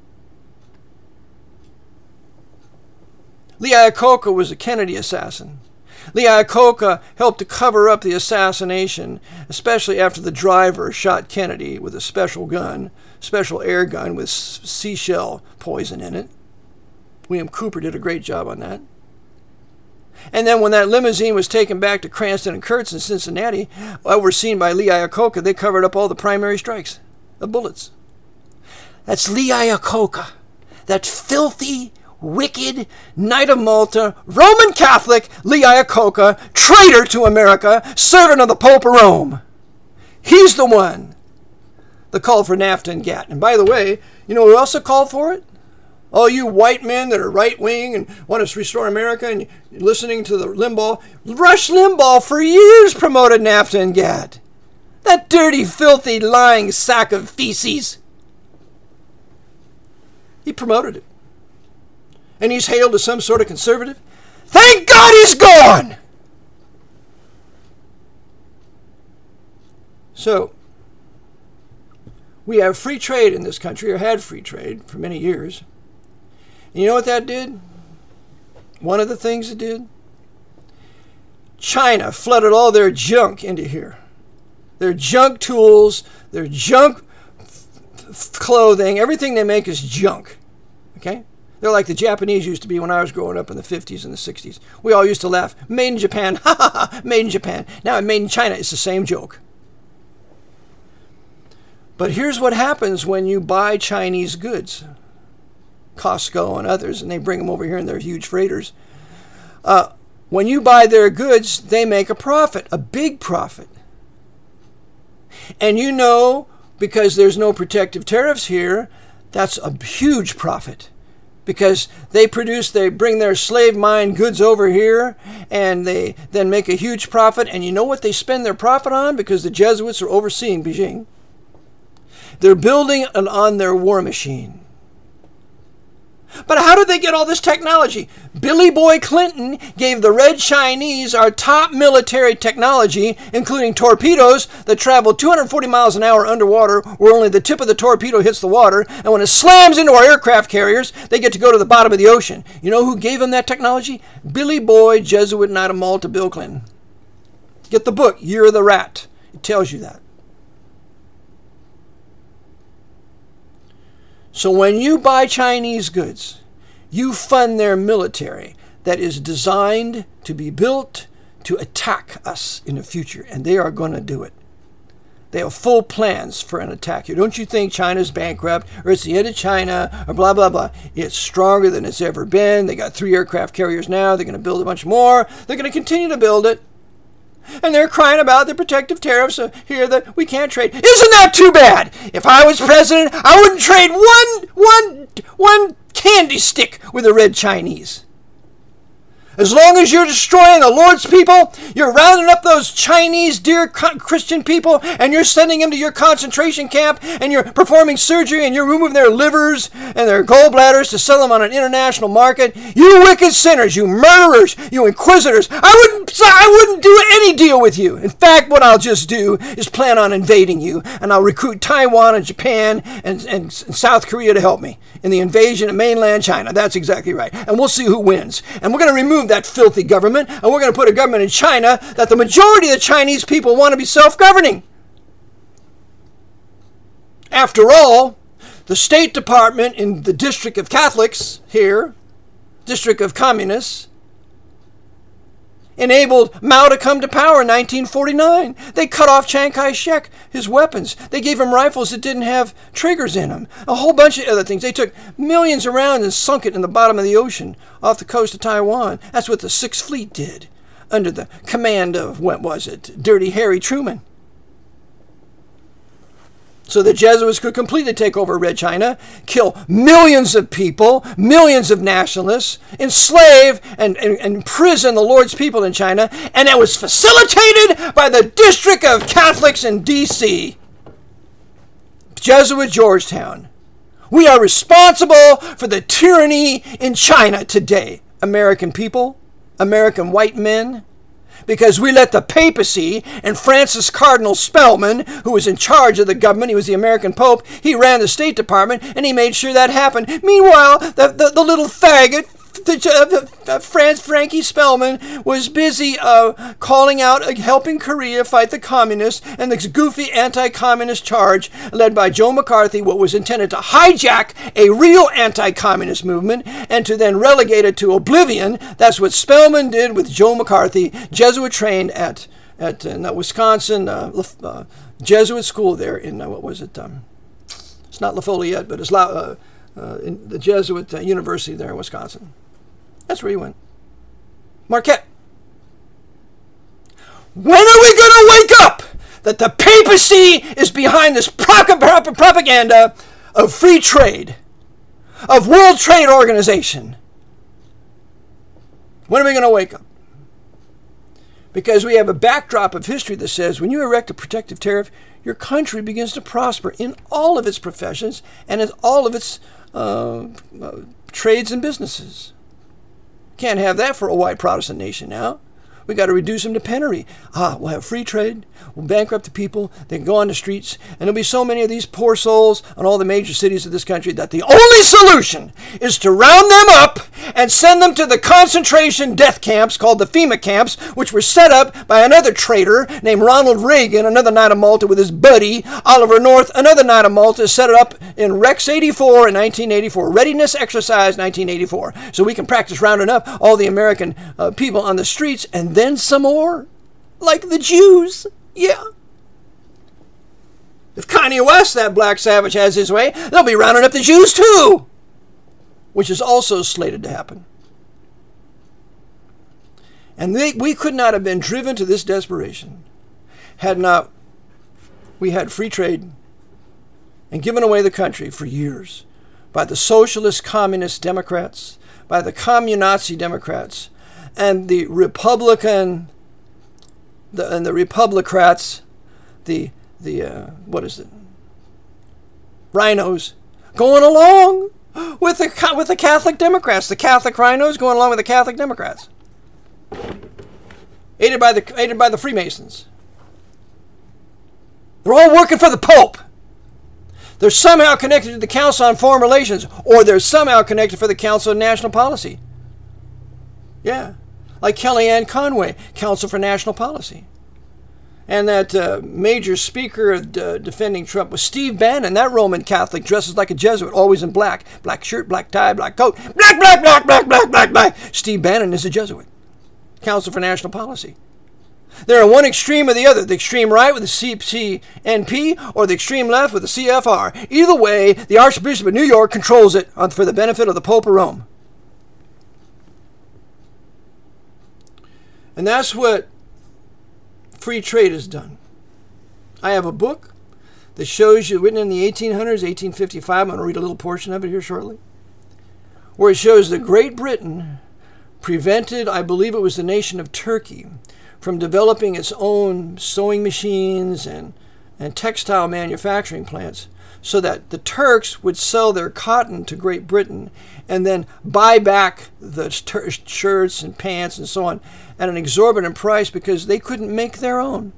S1: Lee Iacocca was a Kennedy assassin. Lee Iacocca helped to cover up the assassination, especially after the driver shot Kennedy with a special gun, special air gun with seashell poison in it. William Cooper did a great job on that. And then when that limousine was taken back to Cranston and Kurtz in Cincinnati, overseen by Lee Iacocca, they covered up all the primary strikes of bullets. That's Lee Iacocca, that filthy, wicked Knight of Malta, Roman Catholic, Lee Iacocca, traitor to America, servant of the Pope of Rome. He's the one that called for NAFTA and GATT. And by the way, you know who also called for it? All you white men that are right-wing and want to restore America and you're listening to the Limbaugh. Rush Limbaugh for years promoted NAFTA and GATT. That dirty, filthy, lying sack of feces. He promoted it. And he's hailed as some sort of conservative. Thank God he's gone! So, we have free trade in this country, or had free trade for many years. And you know what that did? One of the things it did? China flooded all their junk into here. Their junk tools, their junk f- f- clothing, everything they make is junk. Okay? They're like the Japanese used to be when I was growing up in the fifties and the sixties. We all used to laugh, made in Japan, ha ha ha, made in Japan. Now made in China, it's the same joke. But here's what happens when you buy Chinese goods. Costco and others, and they bring them over here in their huge freighters. Uh, when you buy their goods, they make a profit, a big profit. And you know, because there's no protective tariffs here, that's a huge profit. Because they produce, they bring their slave mine goods over here, and they then make a huge profit. And you know what they spend their profit on? Because the Jesuits are overseeing Beijing. They're building an, on their war machine. But how did they get all this technology? Billy Boy Clinton gave the Red Chinese our top military technology, including torpedoes that travel two hundred forty miles an hour underwater, where only the tip of the torpedo hits the water, and when it slams into our aircraft carriers, they get to go to the bottom of the ocean. You know who gave them that technology? Billy Boy, Jesuit Knight of Malta, Bill Clinton. Get the book, Year of the Rat. It tells you that. So when you buy Chinese goods, you fund their military that is designed to be built to attack us in the future, and they are going to do it. They have full plans for an attack here. Don't you think China's bankrupt, or it's the end of China, or blah, blah, blah. It's stronger than it's ever been. They got three aircraft carriers now. They're going to build a bunch more. They're going to continue to build it. And they're crying about the protective tariffs here that we can't trade. Isn't that too bad? If I was president, I wouldn't trade one, one, one candy stick with the Red Chinese. As long as you're destroying the Lord's people, you're rounding up those Chinese dear Christian people and you're sending them to your concentration camp and you're performing surgery and you're removing their livers and their gallbladders to sell them on an international market. You wicked sinners, you murderers, you inquisitors. I wouldn't, I wouldn't do any deal with you. In fact, what I'll just do is plan on invading you, and I'll recruit Taiwan and Japan and, and, and South Korea to help me in the invasion of mainland China. That's exactly right. And we'll see who wins. And we're going to remove that filthy government, and we're going to put a government in China that the majority of the Chinese people want to be self-governing. After all, the State Department in the District of Catholics here, District of Communists, enabled Mao to come to power in nineteen forty-nine. They cut off Chiang Kai-shek, his weapons. They gave him rifles that didn't have triggers in them. A whole bunch of other things. They took millions around and sunk it in the bottom of the ocean off the coast of Taiwan. That's what the Sixth Fleet did under the command of, what was it, Dirty Harry Truman. So the Jesuits could completely take over Red China, kill millions of people, millions of nationalists, enslave and, and, and imprison the Lord's people in China, and it was facilitated by the District of Catholics in D C Jesuit Georgetown. We are responsible for the tyranny in China today, American people, American white men, because we let the papacy and Francis Cardinal Spellman, who was in charge of the government, he was the American Pope, he ran the State Department, and he made sure that happened. Meanwhile, the, the, the little faggot, the, uh, Franz Frankie Spellman, was busy uh, calling out, uh, helping Korea fight the communists, and this goofy anti-communist charge led by Joe McCarthy, what was intended to hijack a real anti-communist movement and to then relegate it to oblivion. That's what Spellman did with Joe McCarthy, Jesuit trained at at uh, Wisconsin uh, uh, Jesuit school there in, uh, what was it? Um, it's not La Follette, but it's La, uh, uh, in the Jesuit uh, University there in Wisconsin. That's where he went. Marquette. When are we going to wake up that the papacy is behind this propaganda of free trade, of World Trade Organization? When are we going to wake up? Because we have a backdrop of history that says when you erect a protective tariff, your country begins to prosper in all of its professions and in all of its uh, uh, trades and businesses. Can't have that for a white Protestant nation now. We got to reduce them to penury. Ah, we'll have free trade. We'll bankrupt the people. They can go on the streets. And there'll be so many of these poor souls in all the major cities of this country that the only solution is to round them up and send them to the concentration death camps called the FEMA camps, which were set up by another traitor named Ronald Reagan, another Knight of Malta with his buddy Oliver North, another Knight of Malta, set it up in Rex eighty-four in nineteen eighty-four. Readiness Exercise nineteen eighty-four. So we can practice rounding up all the American uh, people on the streets and then some more, like the Jews. Yeah. If Kanye West, that black savage, has his way, they'll be rounding up the Jews too, which is also slated to happen. And they, we could not have been driven to this desperation had not we had free trade and given away the country for years by the socialist communist Democrats, by the communazi Democrats, and the Republican, the, and the Republicrats, the, the uh, what is it, rhinos, going along with the, with the Catholic Democrats, the Catholic rhinos going along with the Catholic Democrats, aided by the, aided by the Freemasons. They're all working for the Pope. They're somehow connected to the Council on Foreign Relations, or they're somehow connected for the Council on National Policy. Yeah, like Kellyanne Conway, Council for National Policy. And that uh, major speaker of uh, defending Trump was Steve Bannon, that Roman Catholic, dresses like a Jesuit, always in black. Black shirt, black tie, black coat. Black, black, black, black, black, black, black. Steve Bannon is a Jesuit. Council for National Policy. They're on one extreme or the other, the extreme right with the C C N P or the extreme left with the C F R. Either way, the Archbishop of New York controls it for the benefit of the Pope of Rome. And that's what free trade has done. I have a book that shows you, written in the eighteen hundreds, eighteen fifty-five, I'm going to read a little portion of it here shortly, where it shows that Great Britain prevented, I believe it was the nation of Turkey, from developing its own sewing machines and, and textile manufacturing plants, so that the Turks would sell their cotton to Great Britain and then buy back the ter- shirts and pants and so on at an exorbitant price because they couldn't make their own.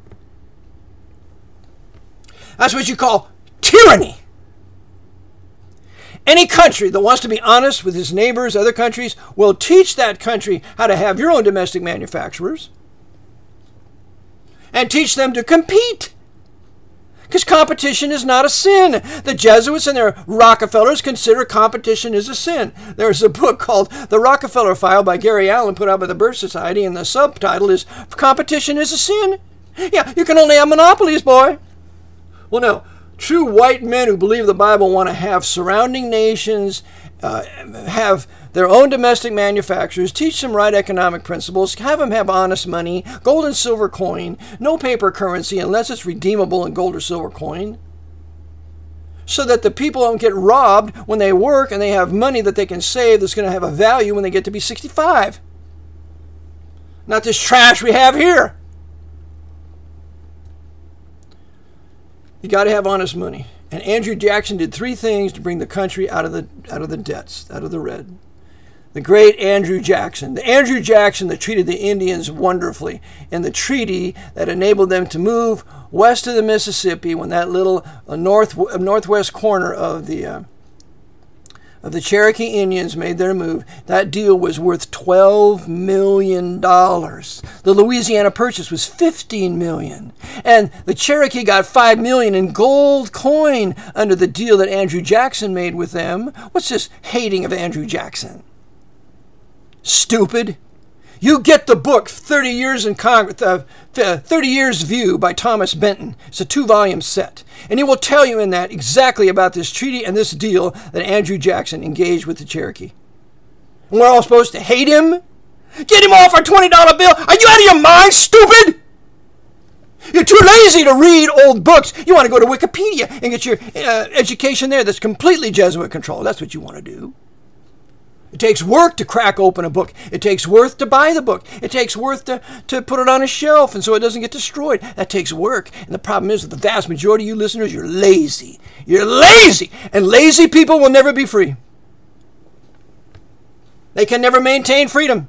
S1: That's what you call tyranny. Any country that wants to be honest with its neighbors, other countries, will teach that country how to have your own domestic manufacturers and teach them to compete. Because competition is not a sin. The Jesuits and their Rockefellers consider competition is a sin. There's a book called The Rockefeller File by Gary Allen put out by the Birth Society, and the subtitle is Competition is a Sin. Yeah, you can only have monopolies, boy. Well, no. True white men who believe the Bible want to have surrounding nations, uh, have their own domestic manufacturers, teach them right economic principles, have them have honest money, gold and silver coin, no paper currency unless it's redeemable in gold or silver coin, so that the people don't get robbed when they work and they have money that they can save that's going to have a value when they get to be sixty-five. Not this trash we have here. You got to have honest money. And Andrew Jackson did three things to bring the country out of the out of the debts, out of the red. The great Andrew Jackson. The Andrew Jackson that treated the Indians wonderfully in the treaty that enabled them to move west of the Mississippi when that little uh, north uh, northwest corner of the uh, of the Cherokee Indians made their move. That deal was worth twelve million dollars. The Louisiana Purchase was fifteen million dollars. And the Cherokee got five million dollars in gold coin under the deal that Andrew Jackson made with them. What's this hating of Andrew Jackson? Stupid. You get the book, thirty years in Congress, uh, thirty Years View by Thomas Benton. It's a two-volume set. And he will tell you in that exactly about this treaty and this deal that Andrew Jackson engaged with the Cherokee. And we're all supposed to hate him? Get him off our twenty dollar bill. Are you out of your mind, stupid? You're too lazy to read old books. You want to go to Wikipedia and get your uh, education there that's completely Jesuit controlled. That's what you want to do. It takes work to crack open a book. It takes work to buy the book. It takes work to, to put it on a shelf and so it doesn't get destroyed. That takes work. And the problem is that the vast majority of you listeners, you're lazy. You're lazy. And lazy people will never be free. They can never maintain freedom.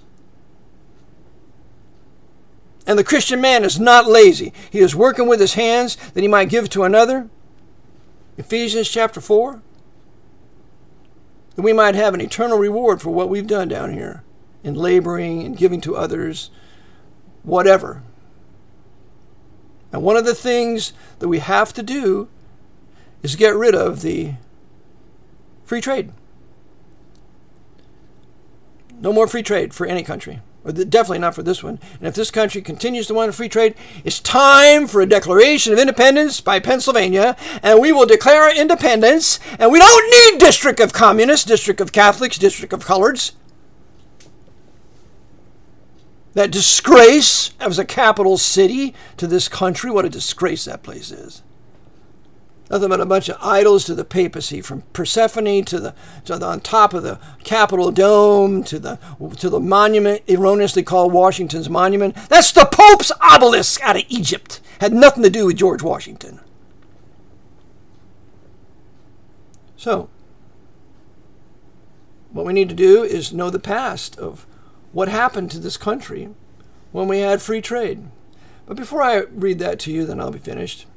S1: And the Christian man is not lazy. He is working with his hands that he might give to another. Ephesians chapter four. That we might have an eternal reward for what we've done down here in laboring and giving to others, whatever. And one of the things that we have to do is get rid of the free trade. No more free trade for any country. Or definitely not for this one. And if this country continues to want a free trade, it's time for a Declaration of Independence by Pennsylvania, and we will declare our independence, and we don't need District of Communists, District of Catholics, District of Coloreds. That disgrace as a capital city to this country, what a disgrace that place is. Nothing but a bunch of idols to the papacy, from Persephone to the, to the on top of the Capitol Dome to the to the monument erroneously called Washington's Monument. That's the Pope's obelisk out of Egypt. Had nothing to do with George Washington. So, what we need to do is know the past of what happened to this country when we had free trade. But before I read that to you, then I'll be finished.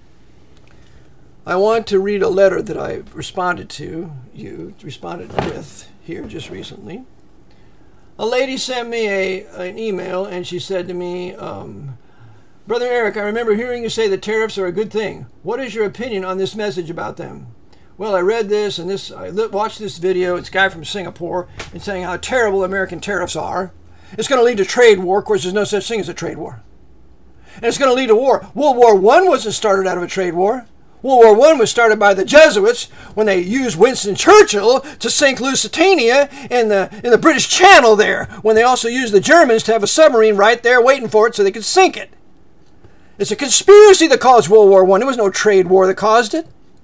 S1: I want to read a letter that I responded to, you responded with here just recently. A lady sent me a an email and she said to me, um, Brother Eric, I remember hearing you say that tariffs are a good thing. What is your opinion on this message about them? Well, I read this and this. I watched this video. It's a guy from Singapore and saying how terrible American tariffs are. It's going to lead to trade war. Of course, there's no such thing as a trade war. And it's going to lead to war. World War One wasn't started out of a trade war. World War One was started by the Jesuits when they used Winston Churchill to sink Lusitania in the in the British Channel there, when they also used the Germans to have a submarine right there waiting for it so they could sink it. It's a conspiracy that caused World War One. It was no trade war that caused it.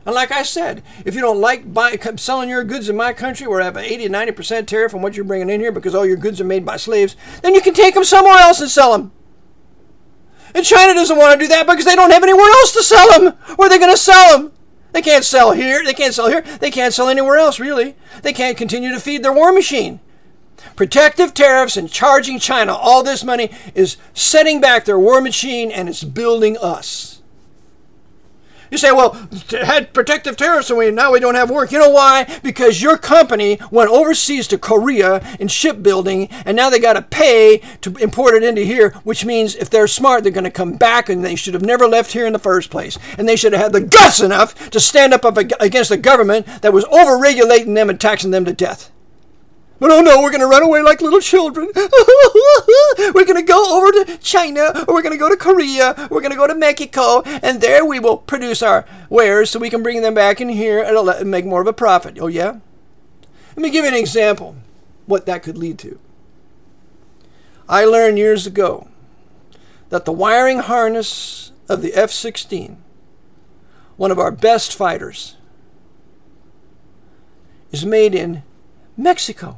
S1: And like I said, if you don't like buy, selling your goods in my country where I have an eighty to ninety percent tariff on what you're bringing in here because all your goods are made by slaves, then you can take them somewhere else and sell them. And China doesn't want to do that because they don't have anywhere else to sell them. Where are they going to sell them? They can't sell here. They can't sell here. They can't sell anywhere else, really. They can't continue to feed their war machine. Protective tariffs and charging China all this money is setting back their war machine, and it's building us. You say, well, had protective tariffs and we, now we don't have work. You know why? Because your company went overseas to Korea in shipbuilding, and now they got to pay to import it into here, which means if they're smart, they're going to come back, and they should have never left here in the first place. And they should have had the guts enough to stand up against a government that was over-regulating them and taxing them to death. But oh no, we're going to run away like little children. We're going to go over to China, or we're going to go to Korea, we're going to go to Mexico, and there we will produce our wares so we can bring them back in here and make more of a profit. Oh yeah? Let me give you an example what that could lead to. I learned years ago that the wiring harness of the F sixteen, one of our best fighters, is made in Mexico.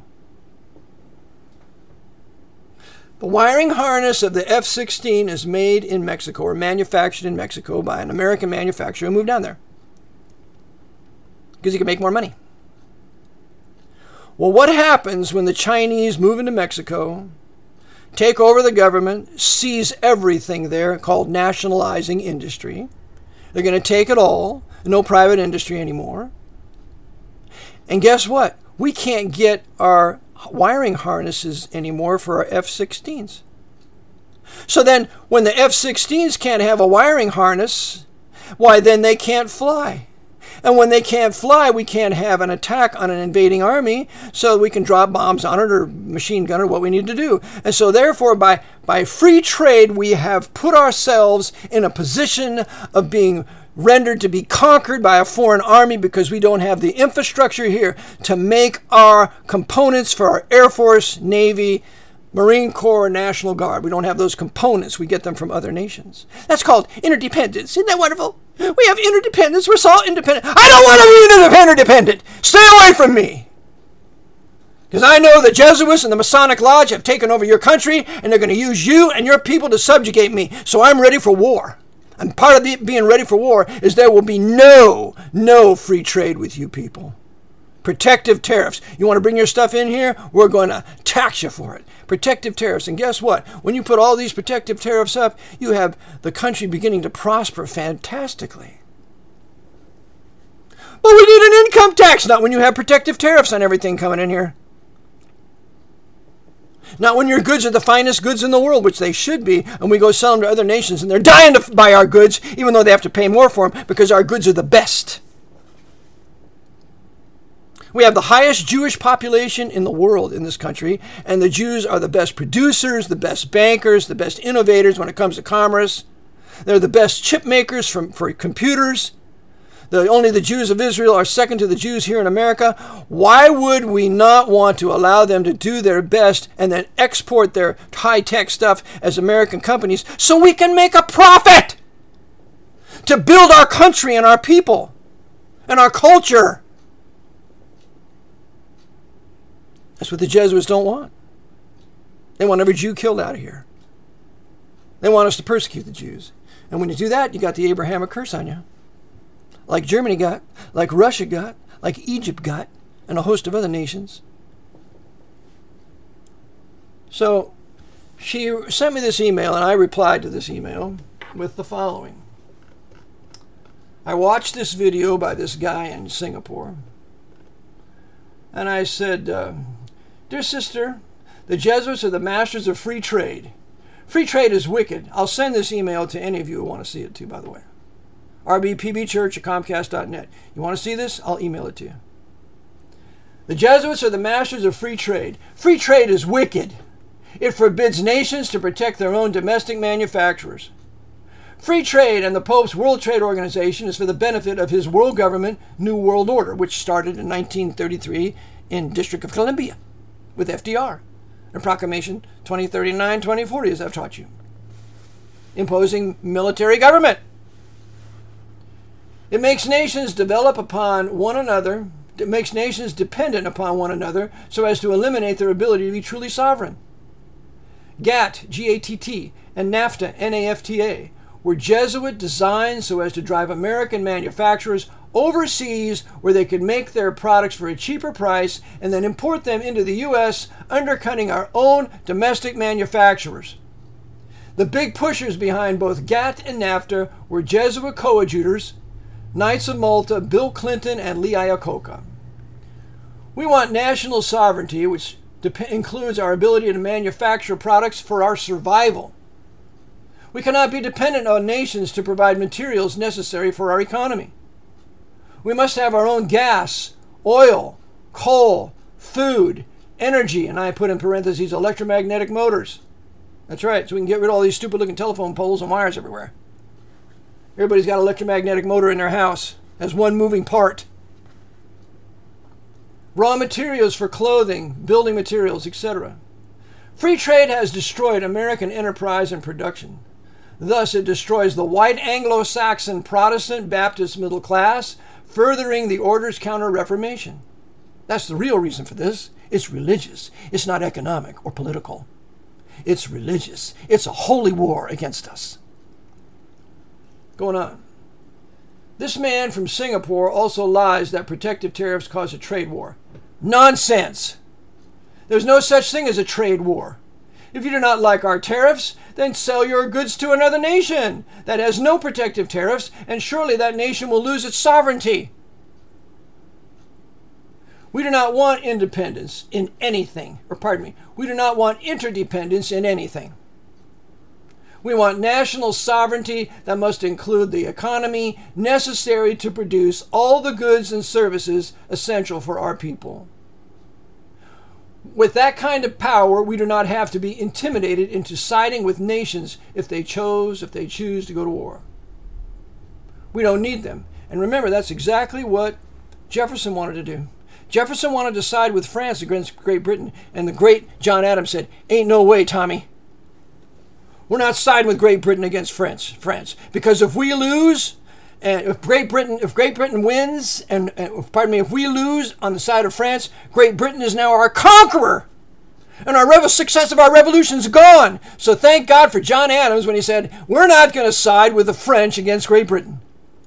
S1: The wiring harness of the F sixteen is made in Mexico, or manufactured in Mexico by an American manufacturer who moved down there because he can make more money. Well, what happens when the Chinese move into Mexico, take over the government, seize everything there, called nationalizing industry? They're going to take it all, no private industry anymore. And guess what? We can't get our wiring harnesses anymore for our F sixteens. So then when the F sixteens can't have a wiring harness, why then they can't fly. And when they can't fly, we can't have an attack on an invading army so we can drop bombs on it or machine gun or what we need to do. And so therefore by, by free trade, we have put ourselves in a position of being rendered to be conquered by a foreign army because we don't have the infrastructure here to make our components for our Air Force, Navy, Marine Corps, National Guard. We don't have those components. We get them from other nations. That's called interdependence. Isn't that wonderful? We have interdependence. We're so independent. I don't want to be interdependent. Stay away from me. Because I know the Jesuits and the Masonic Lodge have taken over your country, and they're going to use you and your people to subjugate me. So I'm ready for war. And part of the, being ready for war is there will be no, no free trade with you people. Protective tariffs. You want to bring your stuff in here? We're going to tax you for it. Protective tariffs. And guess what? When you put all these protective tariffs up, you have the country beginning to prosper fantastically. But we need an income tax, not when you have protective tariffs on everything coming in here. Not when your goods are the finest goods in the world, which they should be, and we go sell them to other nations, and they're dying to buy our goods, even though they have to pay more for them, because our goods are the best. We have the highest Jewish population in the world in this country, and the Jews are the best producers, the best bankers, the best innovators when it comes to commerce. They're the best chip makers for, for computers. The, only the Jews of Israel are second to the Jews here in America. Why would we not want to allow them to do their best and then export their high-tech stuff as American companies so we can make a profit to build our country and our people and our culture? That's what the Jesuits don't want. They want every Jew killed out of here. They want us to persecute the Jews. And when you do that, you got the Abrahamic curse on you. Like Germany got, like Russia got, like Egypt got, and a host of other nations. So she sent me this email, and I replied to this email with the following. I watched this video by this guy in Singapore, and I said, uh, Dear sister, the Jesuits are the masters of free trade. Free trade is wicked. I'll send this email to any of you who want to see it too, by the way. R B P B Church at Comcast dot net. You want to see this? I'll email it to you. The Jesuits are the masters of free trade. Free trade is wicked. It forbids nations to protect their own domestic manufacturers. Free trade and the Pope's World Trade Organization is for the benefit of his world government, New World Order, which started in nineteen thirty-three in District of Columbia with F D R. And Proclamation twenty thirty-nine twenty forty, as I've taught you. Imposing military government. It makes nations develop upon one another. It makes nations dependent upon one another so as to eliminate their ability to be truly sovereign. GATT, G A T T, and NAFTA, N A F T A, were Jesuit designed so as to drive American manufacturers overseas where they could make their products for a cheaper price and then import them into the U S, undercutting our own domestic manufacturers. The big pushers behind both GATT and NAFTA were Jesuit coadjutors, Knights of Malta, Bill Clinton, and Lee Iacocca. We want national sovereignty, which dep- includes our ability to manufacture products for our survival. We cannot be dependent on nations to provide materials necessary for our economy. We must have our own gas, oil, coal, food, energy, and I put in parentheses electromagnetic motors. That's right, so we can get rid of all these stupid looking telephone poles and wires everywhere. Everybody's got an electromagnetic motor in their house as one moving part. Raw materials for clothing, building materials, et cetera. Free trade has destroyed American enterprise and production. Thus, it destroys the white Anglo-Saxon Protestant Baptist middle class, furthering the order's counter-reformation. That's the real reason for this. It's religious. It's not economic or political. It's religious. It's a holy war against us. Going on. This man from Singapore also lies that protective tariffs cause a trade war. Nonsense! There's no such thing as a trade war. If you do not like our tariffs, then sell your goods to another nation that has no protective tariffs, and surely that nation will lose its sovereignty. We do not want independence in anything, or pardon me, we do not want interdependence in anything. We want national sovereignty that must include the economy necessary to produce all the goods and services essential for our people. With that kind of power, we do not have to be intimidated into siding with nations if they chose, if they choose to go to war. We don't need them. And remember, that's exactly what Jefferson wanted to do. Jefferson wanted to side with France against Great Britain, and the great John Adams said, "Ain't no way, Tommy. We're not siding with Great Britain against France, France, because if we lose, and if Great Britain, if Great Britain wins, and, and pardon me, if we lose on the side of France, Great Britain is now our conqueror, and our rev- success of our revolution is gone. So thank God for John Adams when he said, we're not going to side with the French against Great Britain.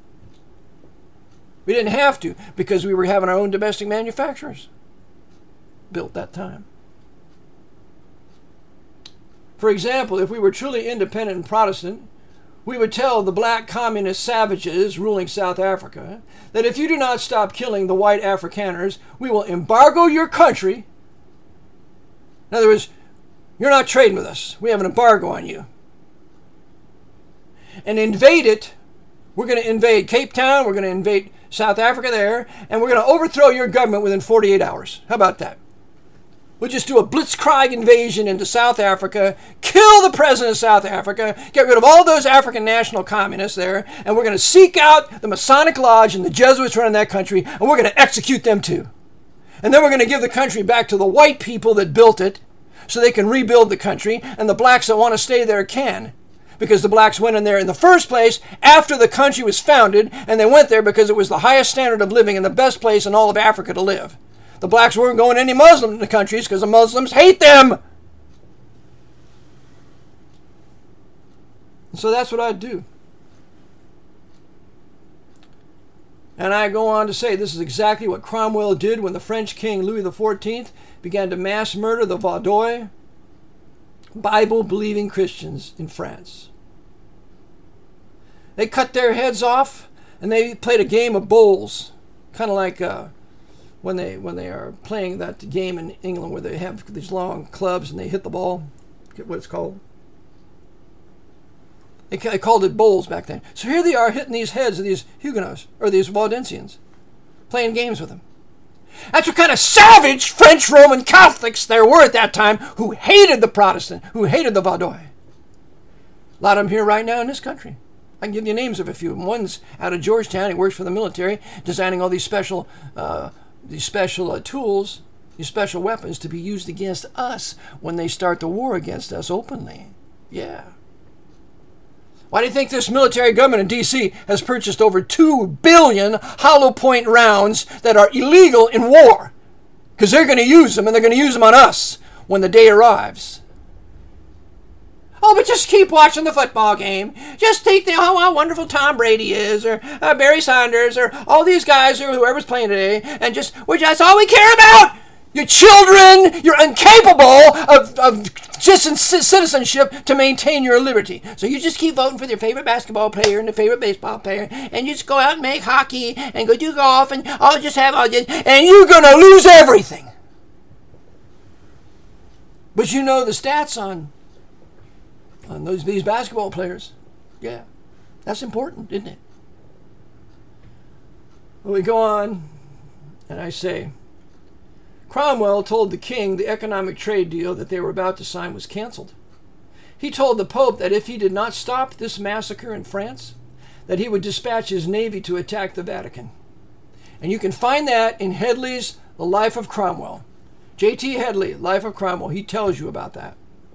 S1: We didn't have to because we were having our own domestic manufacturers built that time. For example, if we were truly independent and Protestant, we would tell the black communist savages ruling South Africa that if you do not stop killing the white Afrikaners, we will embargo your country. In other words, you're not trading with us. We have an embargo on you. And invade it. We're going to invade Cape Town. We're going to invade South Africa there. And we're going to overthrow your government within forty-eight hours. How about that? We'll just do a blitzkrieg invasion into South Africa, kill the president of South Africa, get rid of all those African national communists there, and we're going to seek out the Masonic Lodge and the Jesuits running that country, and we're going to execute them too. And then we're going to give the country back to the white people that built it so they can rebuild the country, and the blacks that want to stay there can. Because the blacks went in there in the first place after the country was founded, and they went there because it was the highest standard of living and the best place in all of Africa to live. The blacks weren't going to any Muslim countries because the Muslims hate them. So that's what I'd do. And I go on to say this is exactly what Cromwell did when the French king Louis the fourteenth began to mass murder the Vaudois, Bible-believing Christians in France. They cut their heads off and they played a game of bowls, kind of like uh, when they when they are playing that game in England where they have these long clubs and they hit the ball. Get what it's called. They called it bowls back then. So here they are hitting these heads of these Huguenots, or these Waldensians, playing games with them. That's what kind of savage French Roman Catholics there were at that time who hated the Protestant, who hated the Vaudois. A lot of them here right now in this country. I can give you names of a few. One's out of Georgetown. He works for the military, designing all these special uh, these special uh, tools, these special weapons to be used against us when they start the war against us openly. Yeah. Why do you think this military government in D C has purchased over two billion hollow point rounds that are illegal in war? Because they're going to use them, and they're going to use them on us when the day arrives. Oh, but just keep watching the football game. Just think how, how wonderful Tom Brady is, or uh, Barry Sanders, or all these guys, or whoever's playing today, and just we're just all we care about. Your children, you're incapable of, of just citizenship to maintain your liberty. So you just keep voting for your favorite basketball player and your favorite baseball player, and you just go out and make hockey and go do golf, and I'll just have all this, and you're going to lose everything. But you know the stats on, on those these basketball players. Yeah, that's important, isn't it? Well, we go on, and I say, Cromwell told the king the economic trade deal that they were about to sign was canceled. He told the Pope that if he did not stop this massacre in France, that he would dispatch his navy to attack the Vatican. And you can find that in Headley's The Life of Cromwell. J T Headley, Life of Cromwell, he tells you about that.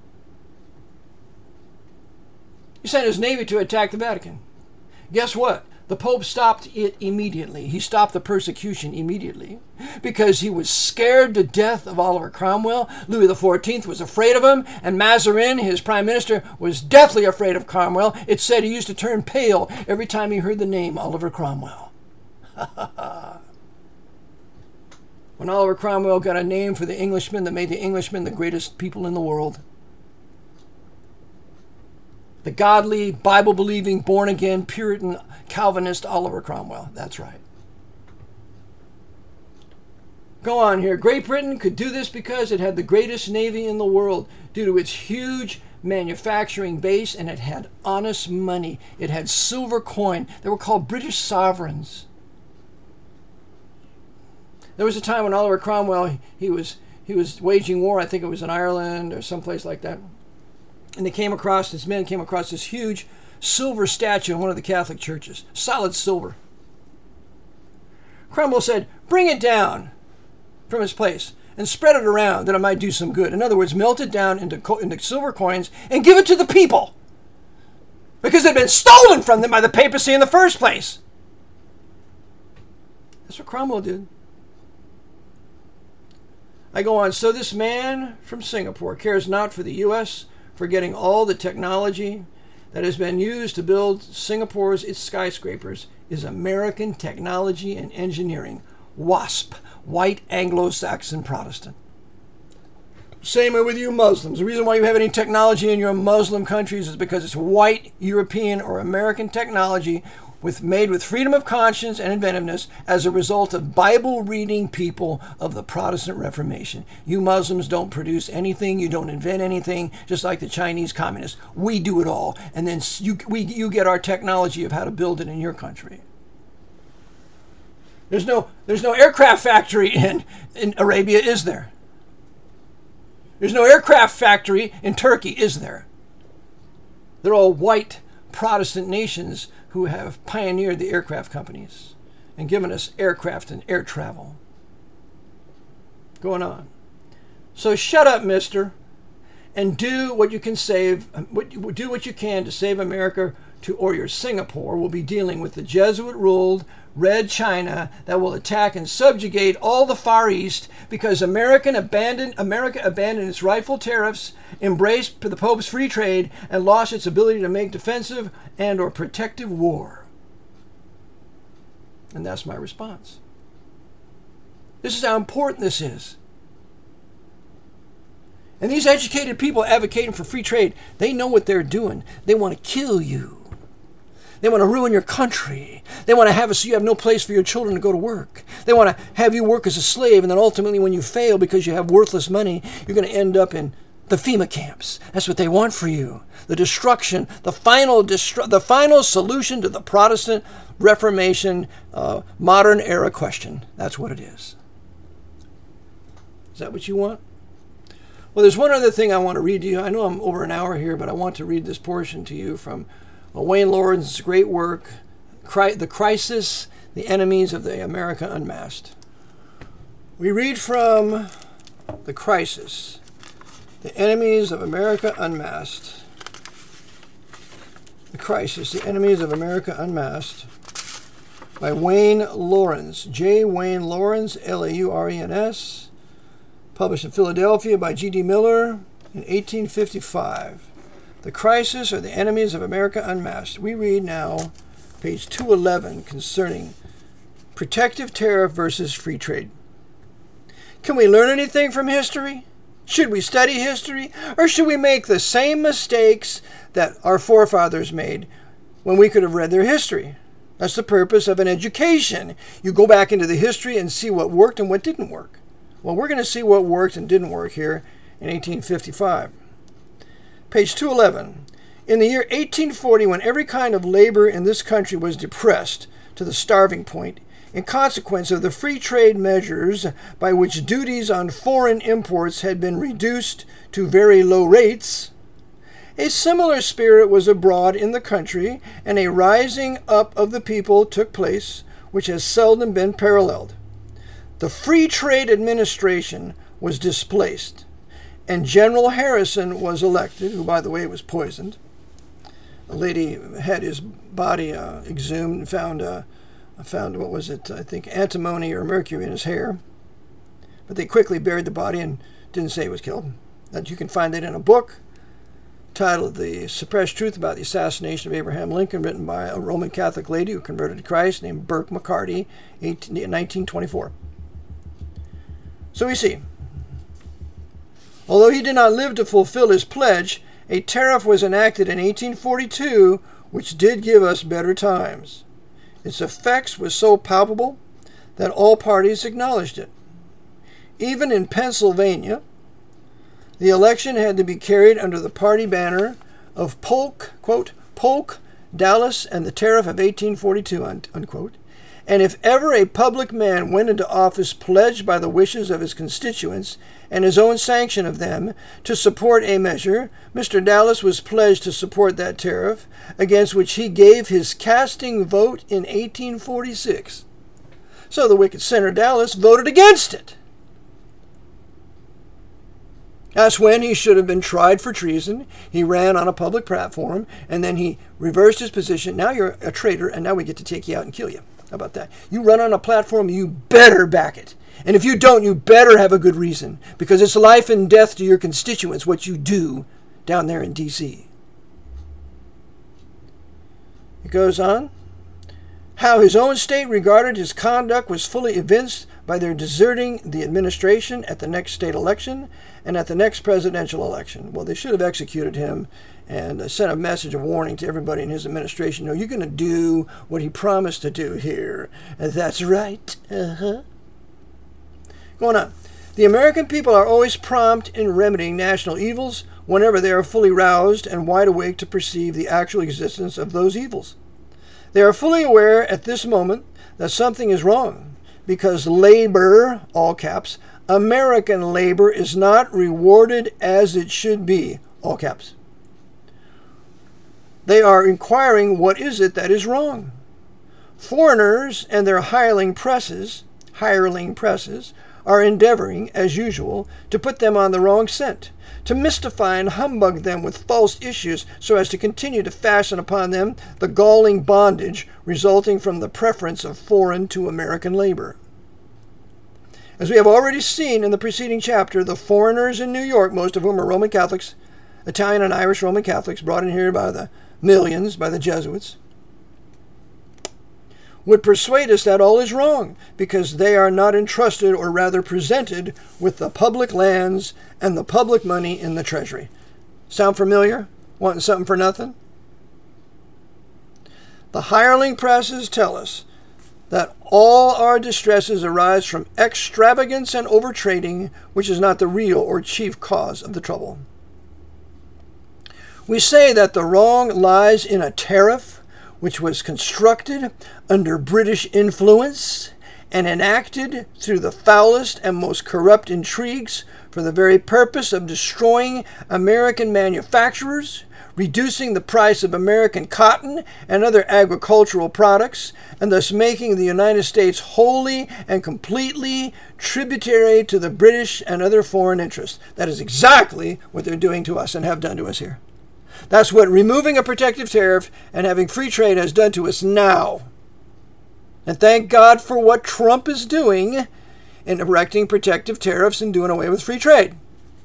S1: He sent his navy to attack the Vatican. Guess what? The Pope stopped it immediately. He stopped the persecution immediately because he was scared to death of Oliver Cromwell. Louis the fourteenth was afraid of him, and Mazarin, his prime minister, was deathly afraid of Cromwell. It said he used to turn pale every time he heard the name Oliver Cromwell. When Oliver Cromwell got a name for the Englishman that made the Englishmen the greatest people in the world. The godly, Bible-believing, born-again, Puritan, Calvinist Oliver Cromwell. That's right. Go on here. Great Britain could do this because it had the greatest navy in the world due to its huge manufacturing base, and it had honest money. It had silver coin. They were called British sovereigns. There was a time when Oliver Cromwell, he was, he was waging war. I think it was in Ireland or someplace like that. And they came across, his men came across this huge silver statue in one of the Catholic churches. Solid silver. Cromwell said, bring it down from its place and spread it around that it might do some good. In other words, melt it down into, co- into silver coins and give it to the people. Because it had been stolen from them by the papacy in the first place. That's what Cromwell did. I go on. So this man from Singapore cares not for the U S, forgetting all the technology that has been used to build Singapore's its skyscrapers is American technology and engineering. WASP, White Anglo-Saxon Protestant. Same way with you Muslims. The reason why you have any technology in your Muslim countries is because it's white European or American technology with made with freedom of conscience and inventiveness as a result of Bible-reading people of the Protestant Reformation. You Muslims don't produce anything. You don't invent anything, just like the Chinese communists. We do it all. And then you, we, you get our technology of how to build it in your country. There's no, there's no aircraft factory in, in Arabia, is there? There's no aircraft factory in Turkey, is there? They're all white Protestant nations who have pioneered the aircraft companies and given us aircraft and air travel. Going on. So shut up, mister, and do what you can save, do what you can to save America, to, or your Singapore will be dealing with the Jesuit-ruled Red China that will attack and subjugate all the Far East because American abandoned, America abandoned its rightful tariffs, embraced the Pope's free trade, and lost its ability to make defensive and or protective war. And that's my response. This is how important this is. And these educated people advocating for free trade, they know what they're doing. They want to kill you. They want to ruin your country. They want to have it so you have no place for your children to go to work. They want to have you work as a slave, and then ultimately when you fail because you have worthless money, you're going to end up in the FEMA camps. That's what they want for you. The destruction, the final destru- the final solution to the Protestant Reformation uh, modern era question. That's what it is. Is that what you want? Well, there's one other thing I want to read to you. I know I'm over an hour here, but I want to read this portion to you from Wayne Lawrence's great work, The Crisis, the Enemies of the America Unmasked. We read from The Crisis, the Enemies of America Unmasked. The Crisis, The Enemies of America Unmasked, by Wayne Laurens, J. Wayne Laurens, L A U R E N S, published in Philadelphia by G D Miller in eighteen fifty-five. The Crisis, or The Enemies of America Unmasked. We read now page two eleven concerning protective tariff versus free trade. Can we learn anything from history? Should we study history? Or should we make the same mistakes that our forefathers made when we could have read their history? That's the purpose of an education. You go back into the history and see what worked and what didn't work. Well, we're going to see what worked and didn't work here in eighteen fifty-five. Page two eleven. In the year eighteen forty, when every kind of labor in this country was depressed to the starving point, in consequence of the free trade measures by which duties on foreign imports had been reduced to very low rates, a similar spirit was abroad in the country, and a rising up of the people took place, which has seldom been paralleled. The Free Trade Administration was displaced, and General Harrison was elected, who, by the way, was poisoned. A lady had his body uh, exhumed and found uh, I found, what was it, I think antimony or mercury in his hair. But they quickly buried the body and didn't say he was killed. That you can find that in a book titled The Suppressed Truth About the Assassination of Abraham Lincoln, written by a Roman Catholic lady who converted to Christ named Burke McCarty in nineteen twenty-four. So we see, although he did not live to fulfill his pledge, a tariff was enacted in eighteen forty-two, which did give us better times. Its effects were so palpable that all parties acknowledged it. Even in Pennsylvania, the election had to be carried under the party banner of Polk, quote, Polk, Dallas, and the tariff of eighteen forty-two, unquote. And if ever a public man went into office pledged by the wishes of his constituents and his own sanction of them to support a measure, Mister Dallas was pledged to support that tariff, against which he gave his casting vote in eighteen forty-six. So the wicked sinner Dallas voted against it. That's when he should have been tried for treason. He ran on a public platform, and then he reversed his position. Now you're a traitor, and now we get to take you out and kill you. How about that? You run on a platform, you better back it. And if you don't, you better have a good reason, because it's life and death to your constituents what you do down there in D C It goes on. How his own state regarded his conduct was fully evinced by their deserting the administration at the next state election and at the next presidential election. Well, they should have executed him and sent a message of warning to everybody in his administration. No, you're going to do what he promised to do here. And that's right. Uh-huh. Going on. The American people are always prompt in remedying national evils whenever they are fully roused and wide awake to perceive the actual existence of those evils. They are fully aware at this moment that something is wrong, because labor, all caps, American labor is not rewarded as it should be, all caps. They are inquiring what is it that is wrong. Foreigners and their hireling presses, hireling presses, are endeavoring, as usual, to put them on the wrong scent, to mystify and humbug them with false issues so as to continue to fasten upon them the galling bondage resulting from the preference of foreign to American labor. As we have already seen in the preceding chapter, the foreigners in New York, most of whom are Roman Catholics, Italian and Irish Roman Catholics, brought in here by the millions by the Jesuits, would persuade us that all is wrong because they are not entrusted, or rather presented, with the public lands and the public money in the treasury. Sound familiar? Wanting something for nothing? The hireling presses tell us that all our distresses arise from extravagance and overtrading, which is not the real or chief cause of the trouble. We say that the wrong lies in a tariff which was constructed under British influence and enacted through the foulest and most corrupt intrigues for the very purpose of destroying American manufacturers, reducing the price of American cotton and other agricultural products, and thus making the United States wholly and completely tributary to the British and other foreign interests. That is exactly what they're doing to us and have done to us here. That's what removing a protective tariff and having free trade has done to us now. And thank God for what Trump is doing in erecting protective tariffs and doing away with free trade.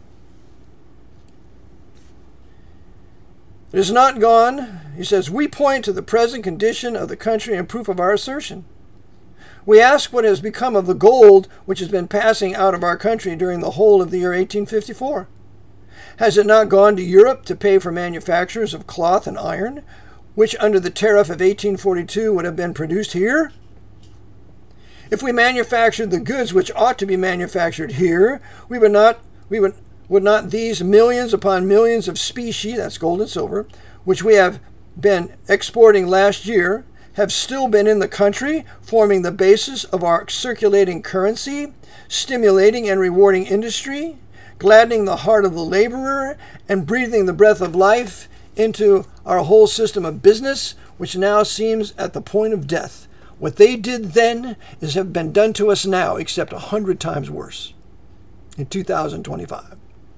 S1: It is not gone. He says, we point to the present condition of the country and proof of our assertion. We ask what has become of the gold which has been passing out of our country during the whole of the year eighteen fifty-four. Has it not gone to Europe to pay for manufactures of cloth and iron, which under the tariff of eighteen forty-two would have been produced here? If we manufactured the goods which ought to be manufactured here, we would not, we would, would not these millions upon millions of specie, that's gold and silver, which we have been exporting last year, have still been in the country, forming the basis of our circulating currency, stimulating and rewarding industry, gladdening the heart of the laborer, and breathing the breath of life into our whole system of business, which now seems at the point of death. What they did then is have been done to us now, except a hundred times worse in two thousand twenty-five.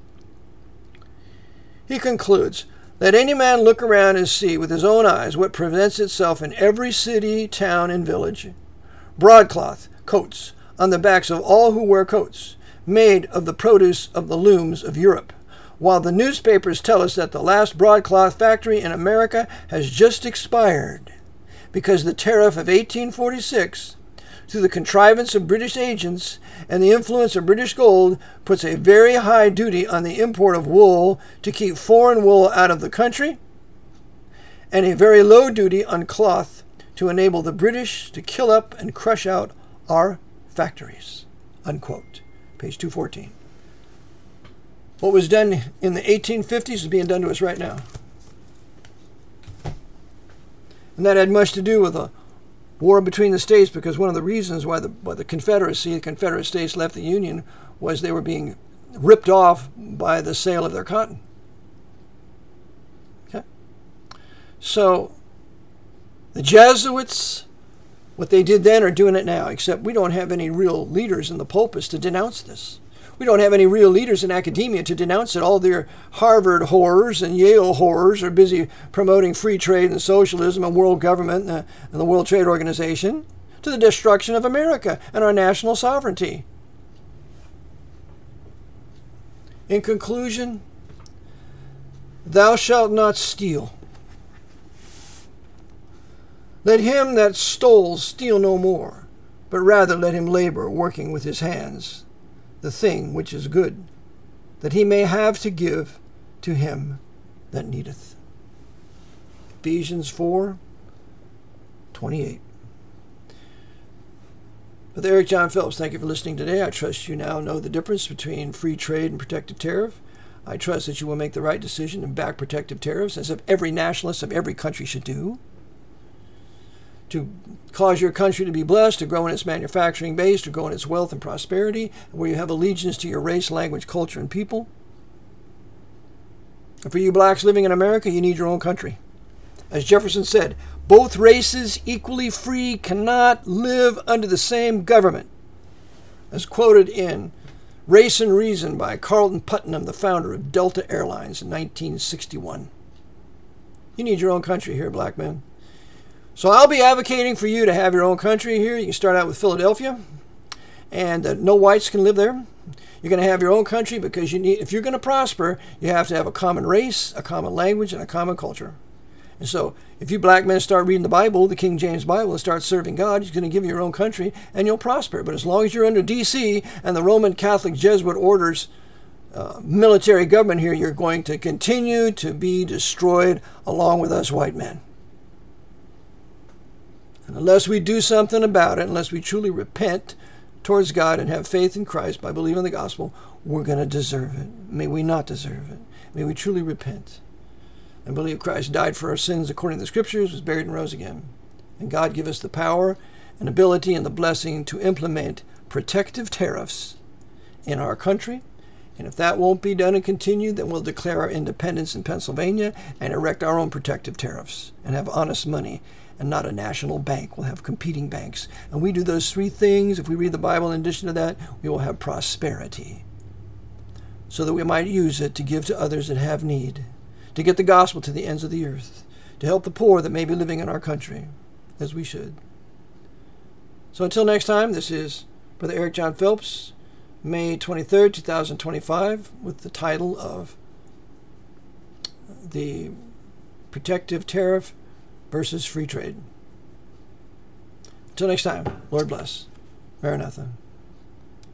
S1: He concludes, let any man look around and see with his own eyes what presents itself in every city, town, and village. Broadcloth, coats, on the backs of all who wear coats, made of the produce of the looms of Europe, while the newspapers tell us that the last broadcloth factory in America has just expired, because the tariff of eighteen forty-six, through the contrivance of British agents and the influence of British gold, puts a very high duty on the import of wool to keep foreign wool out of the country, and a very low duty on cloth to enable the British to kill up and crush out our factories. Unquote. Page two fourteen. What was done in the eighteen fifties is being done to us right now. And that had much to do with the war between the states, because one of the reasons why the, why the Confederacy, the Confederate States left the Union, was they were being ripped off by the sale of their cotton. Okay? So, the Jesuits, what they did then are doing it now, except we don't have any real leaders in the pulpits to denounce this. We don't have any real leaders in academia to denounce it. All their Harvard horrors and Yale horrors are busy promoting free trade and socialism and world government and the, and the World Trade Organization to the destruction of America and our national sovereignty. In conclusion, thou shalt not steal. Let him that stole steal no more, but rather let him labor, working with his hands, the thing which is good, that he may have to give to him that needeth. Ephesians four twenty-eight. Brother Eric John Phillips, thank you for listening today. I trust you now know the difference between free trade and protective tariff. I trust that you will make the right decision and back protective tariffs, as if every nationalist of every country should do, to cause your country to be blessed, to grow in its manufacturing base, to grow in its wealth and prosperity, where you have allegiance to your race, language, culture, and people. And for you blacks living in America, you need your own country. As Jefferson said, both races equally free cannot live under the same government. As quoted in Race and Reason by Carlton Putnam, the founder of Delta Airlines in nineteen sixty-one. You need your own country here, black men. So I'll be advocating for you to have your own country here. You can start out with Philadelphia, and uh, no whites can live there. You're going to have your own country because you need, if you're going to prosper, you have to have a common race, a common language, and a common culture. And so if you black men start reading the Bible, the King James Bible, and start serving God, He's going to give you your own country, and you'll prosper. But as long as you're under D C and the Roman Catholic Jesuit orders uh, military government here, you're going to continue to be destroyed along with us white men. And unless we do something about it, unless we truly repent towards God and have faith in Christ by believing the gospel, we're going to deserve it. May we not deserve it. May we truly repent and believe Christ died for our sins according to the Scriptures, was buried and rose again. And God give us the power and ability and the blessing to implement protective tariffs in our country. And if that won't be done and continued, then we'll declare our independence in Pennsylvania and erect our own protective tariffs and have honest money and not a national bank. We'll have competing banks. And we do those three things. If we read the Bible in addition to that, we will have prosperity, so that we might use it to give to others that have need, to get the gospel to the ends of the earth, to help the poor that may be living in our country, as we should. So until next time, this is Brother Eric John Phelps, May twenty-third, two thousand twenty-five, with the title of The Protective Tariff versus Free Trade. Until next time, Lord bless. Maranatha.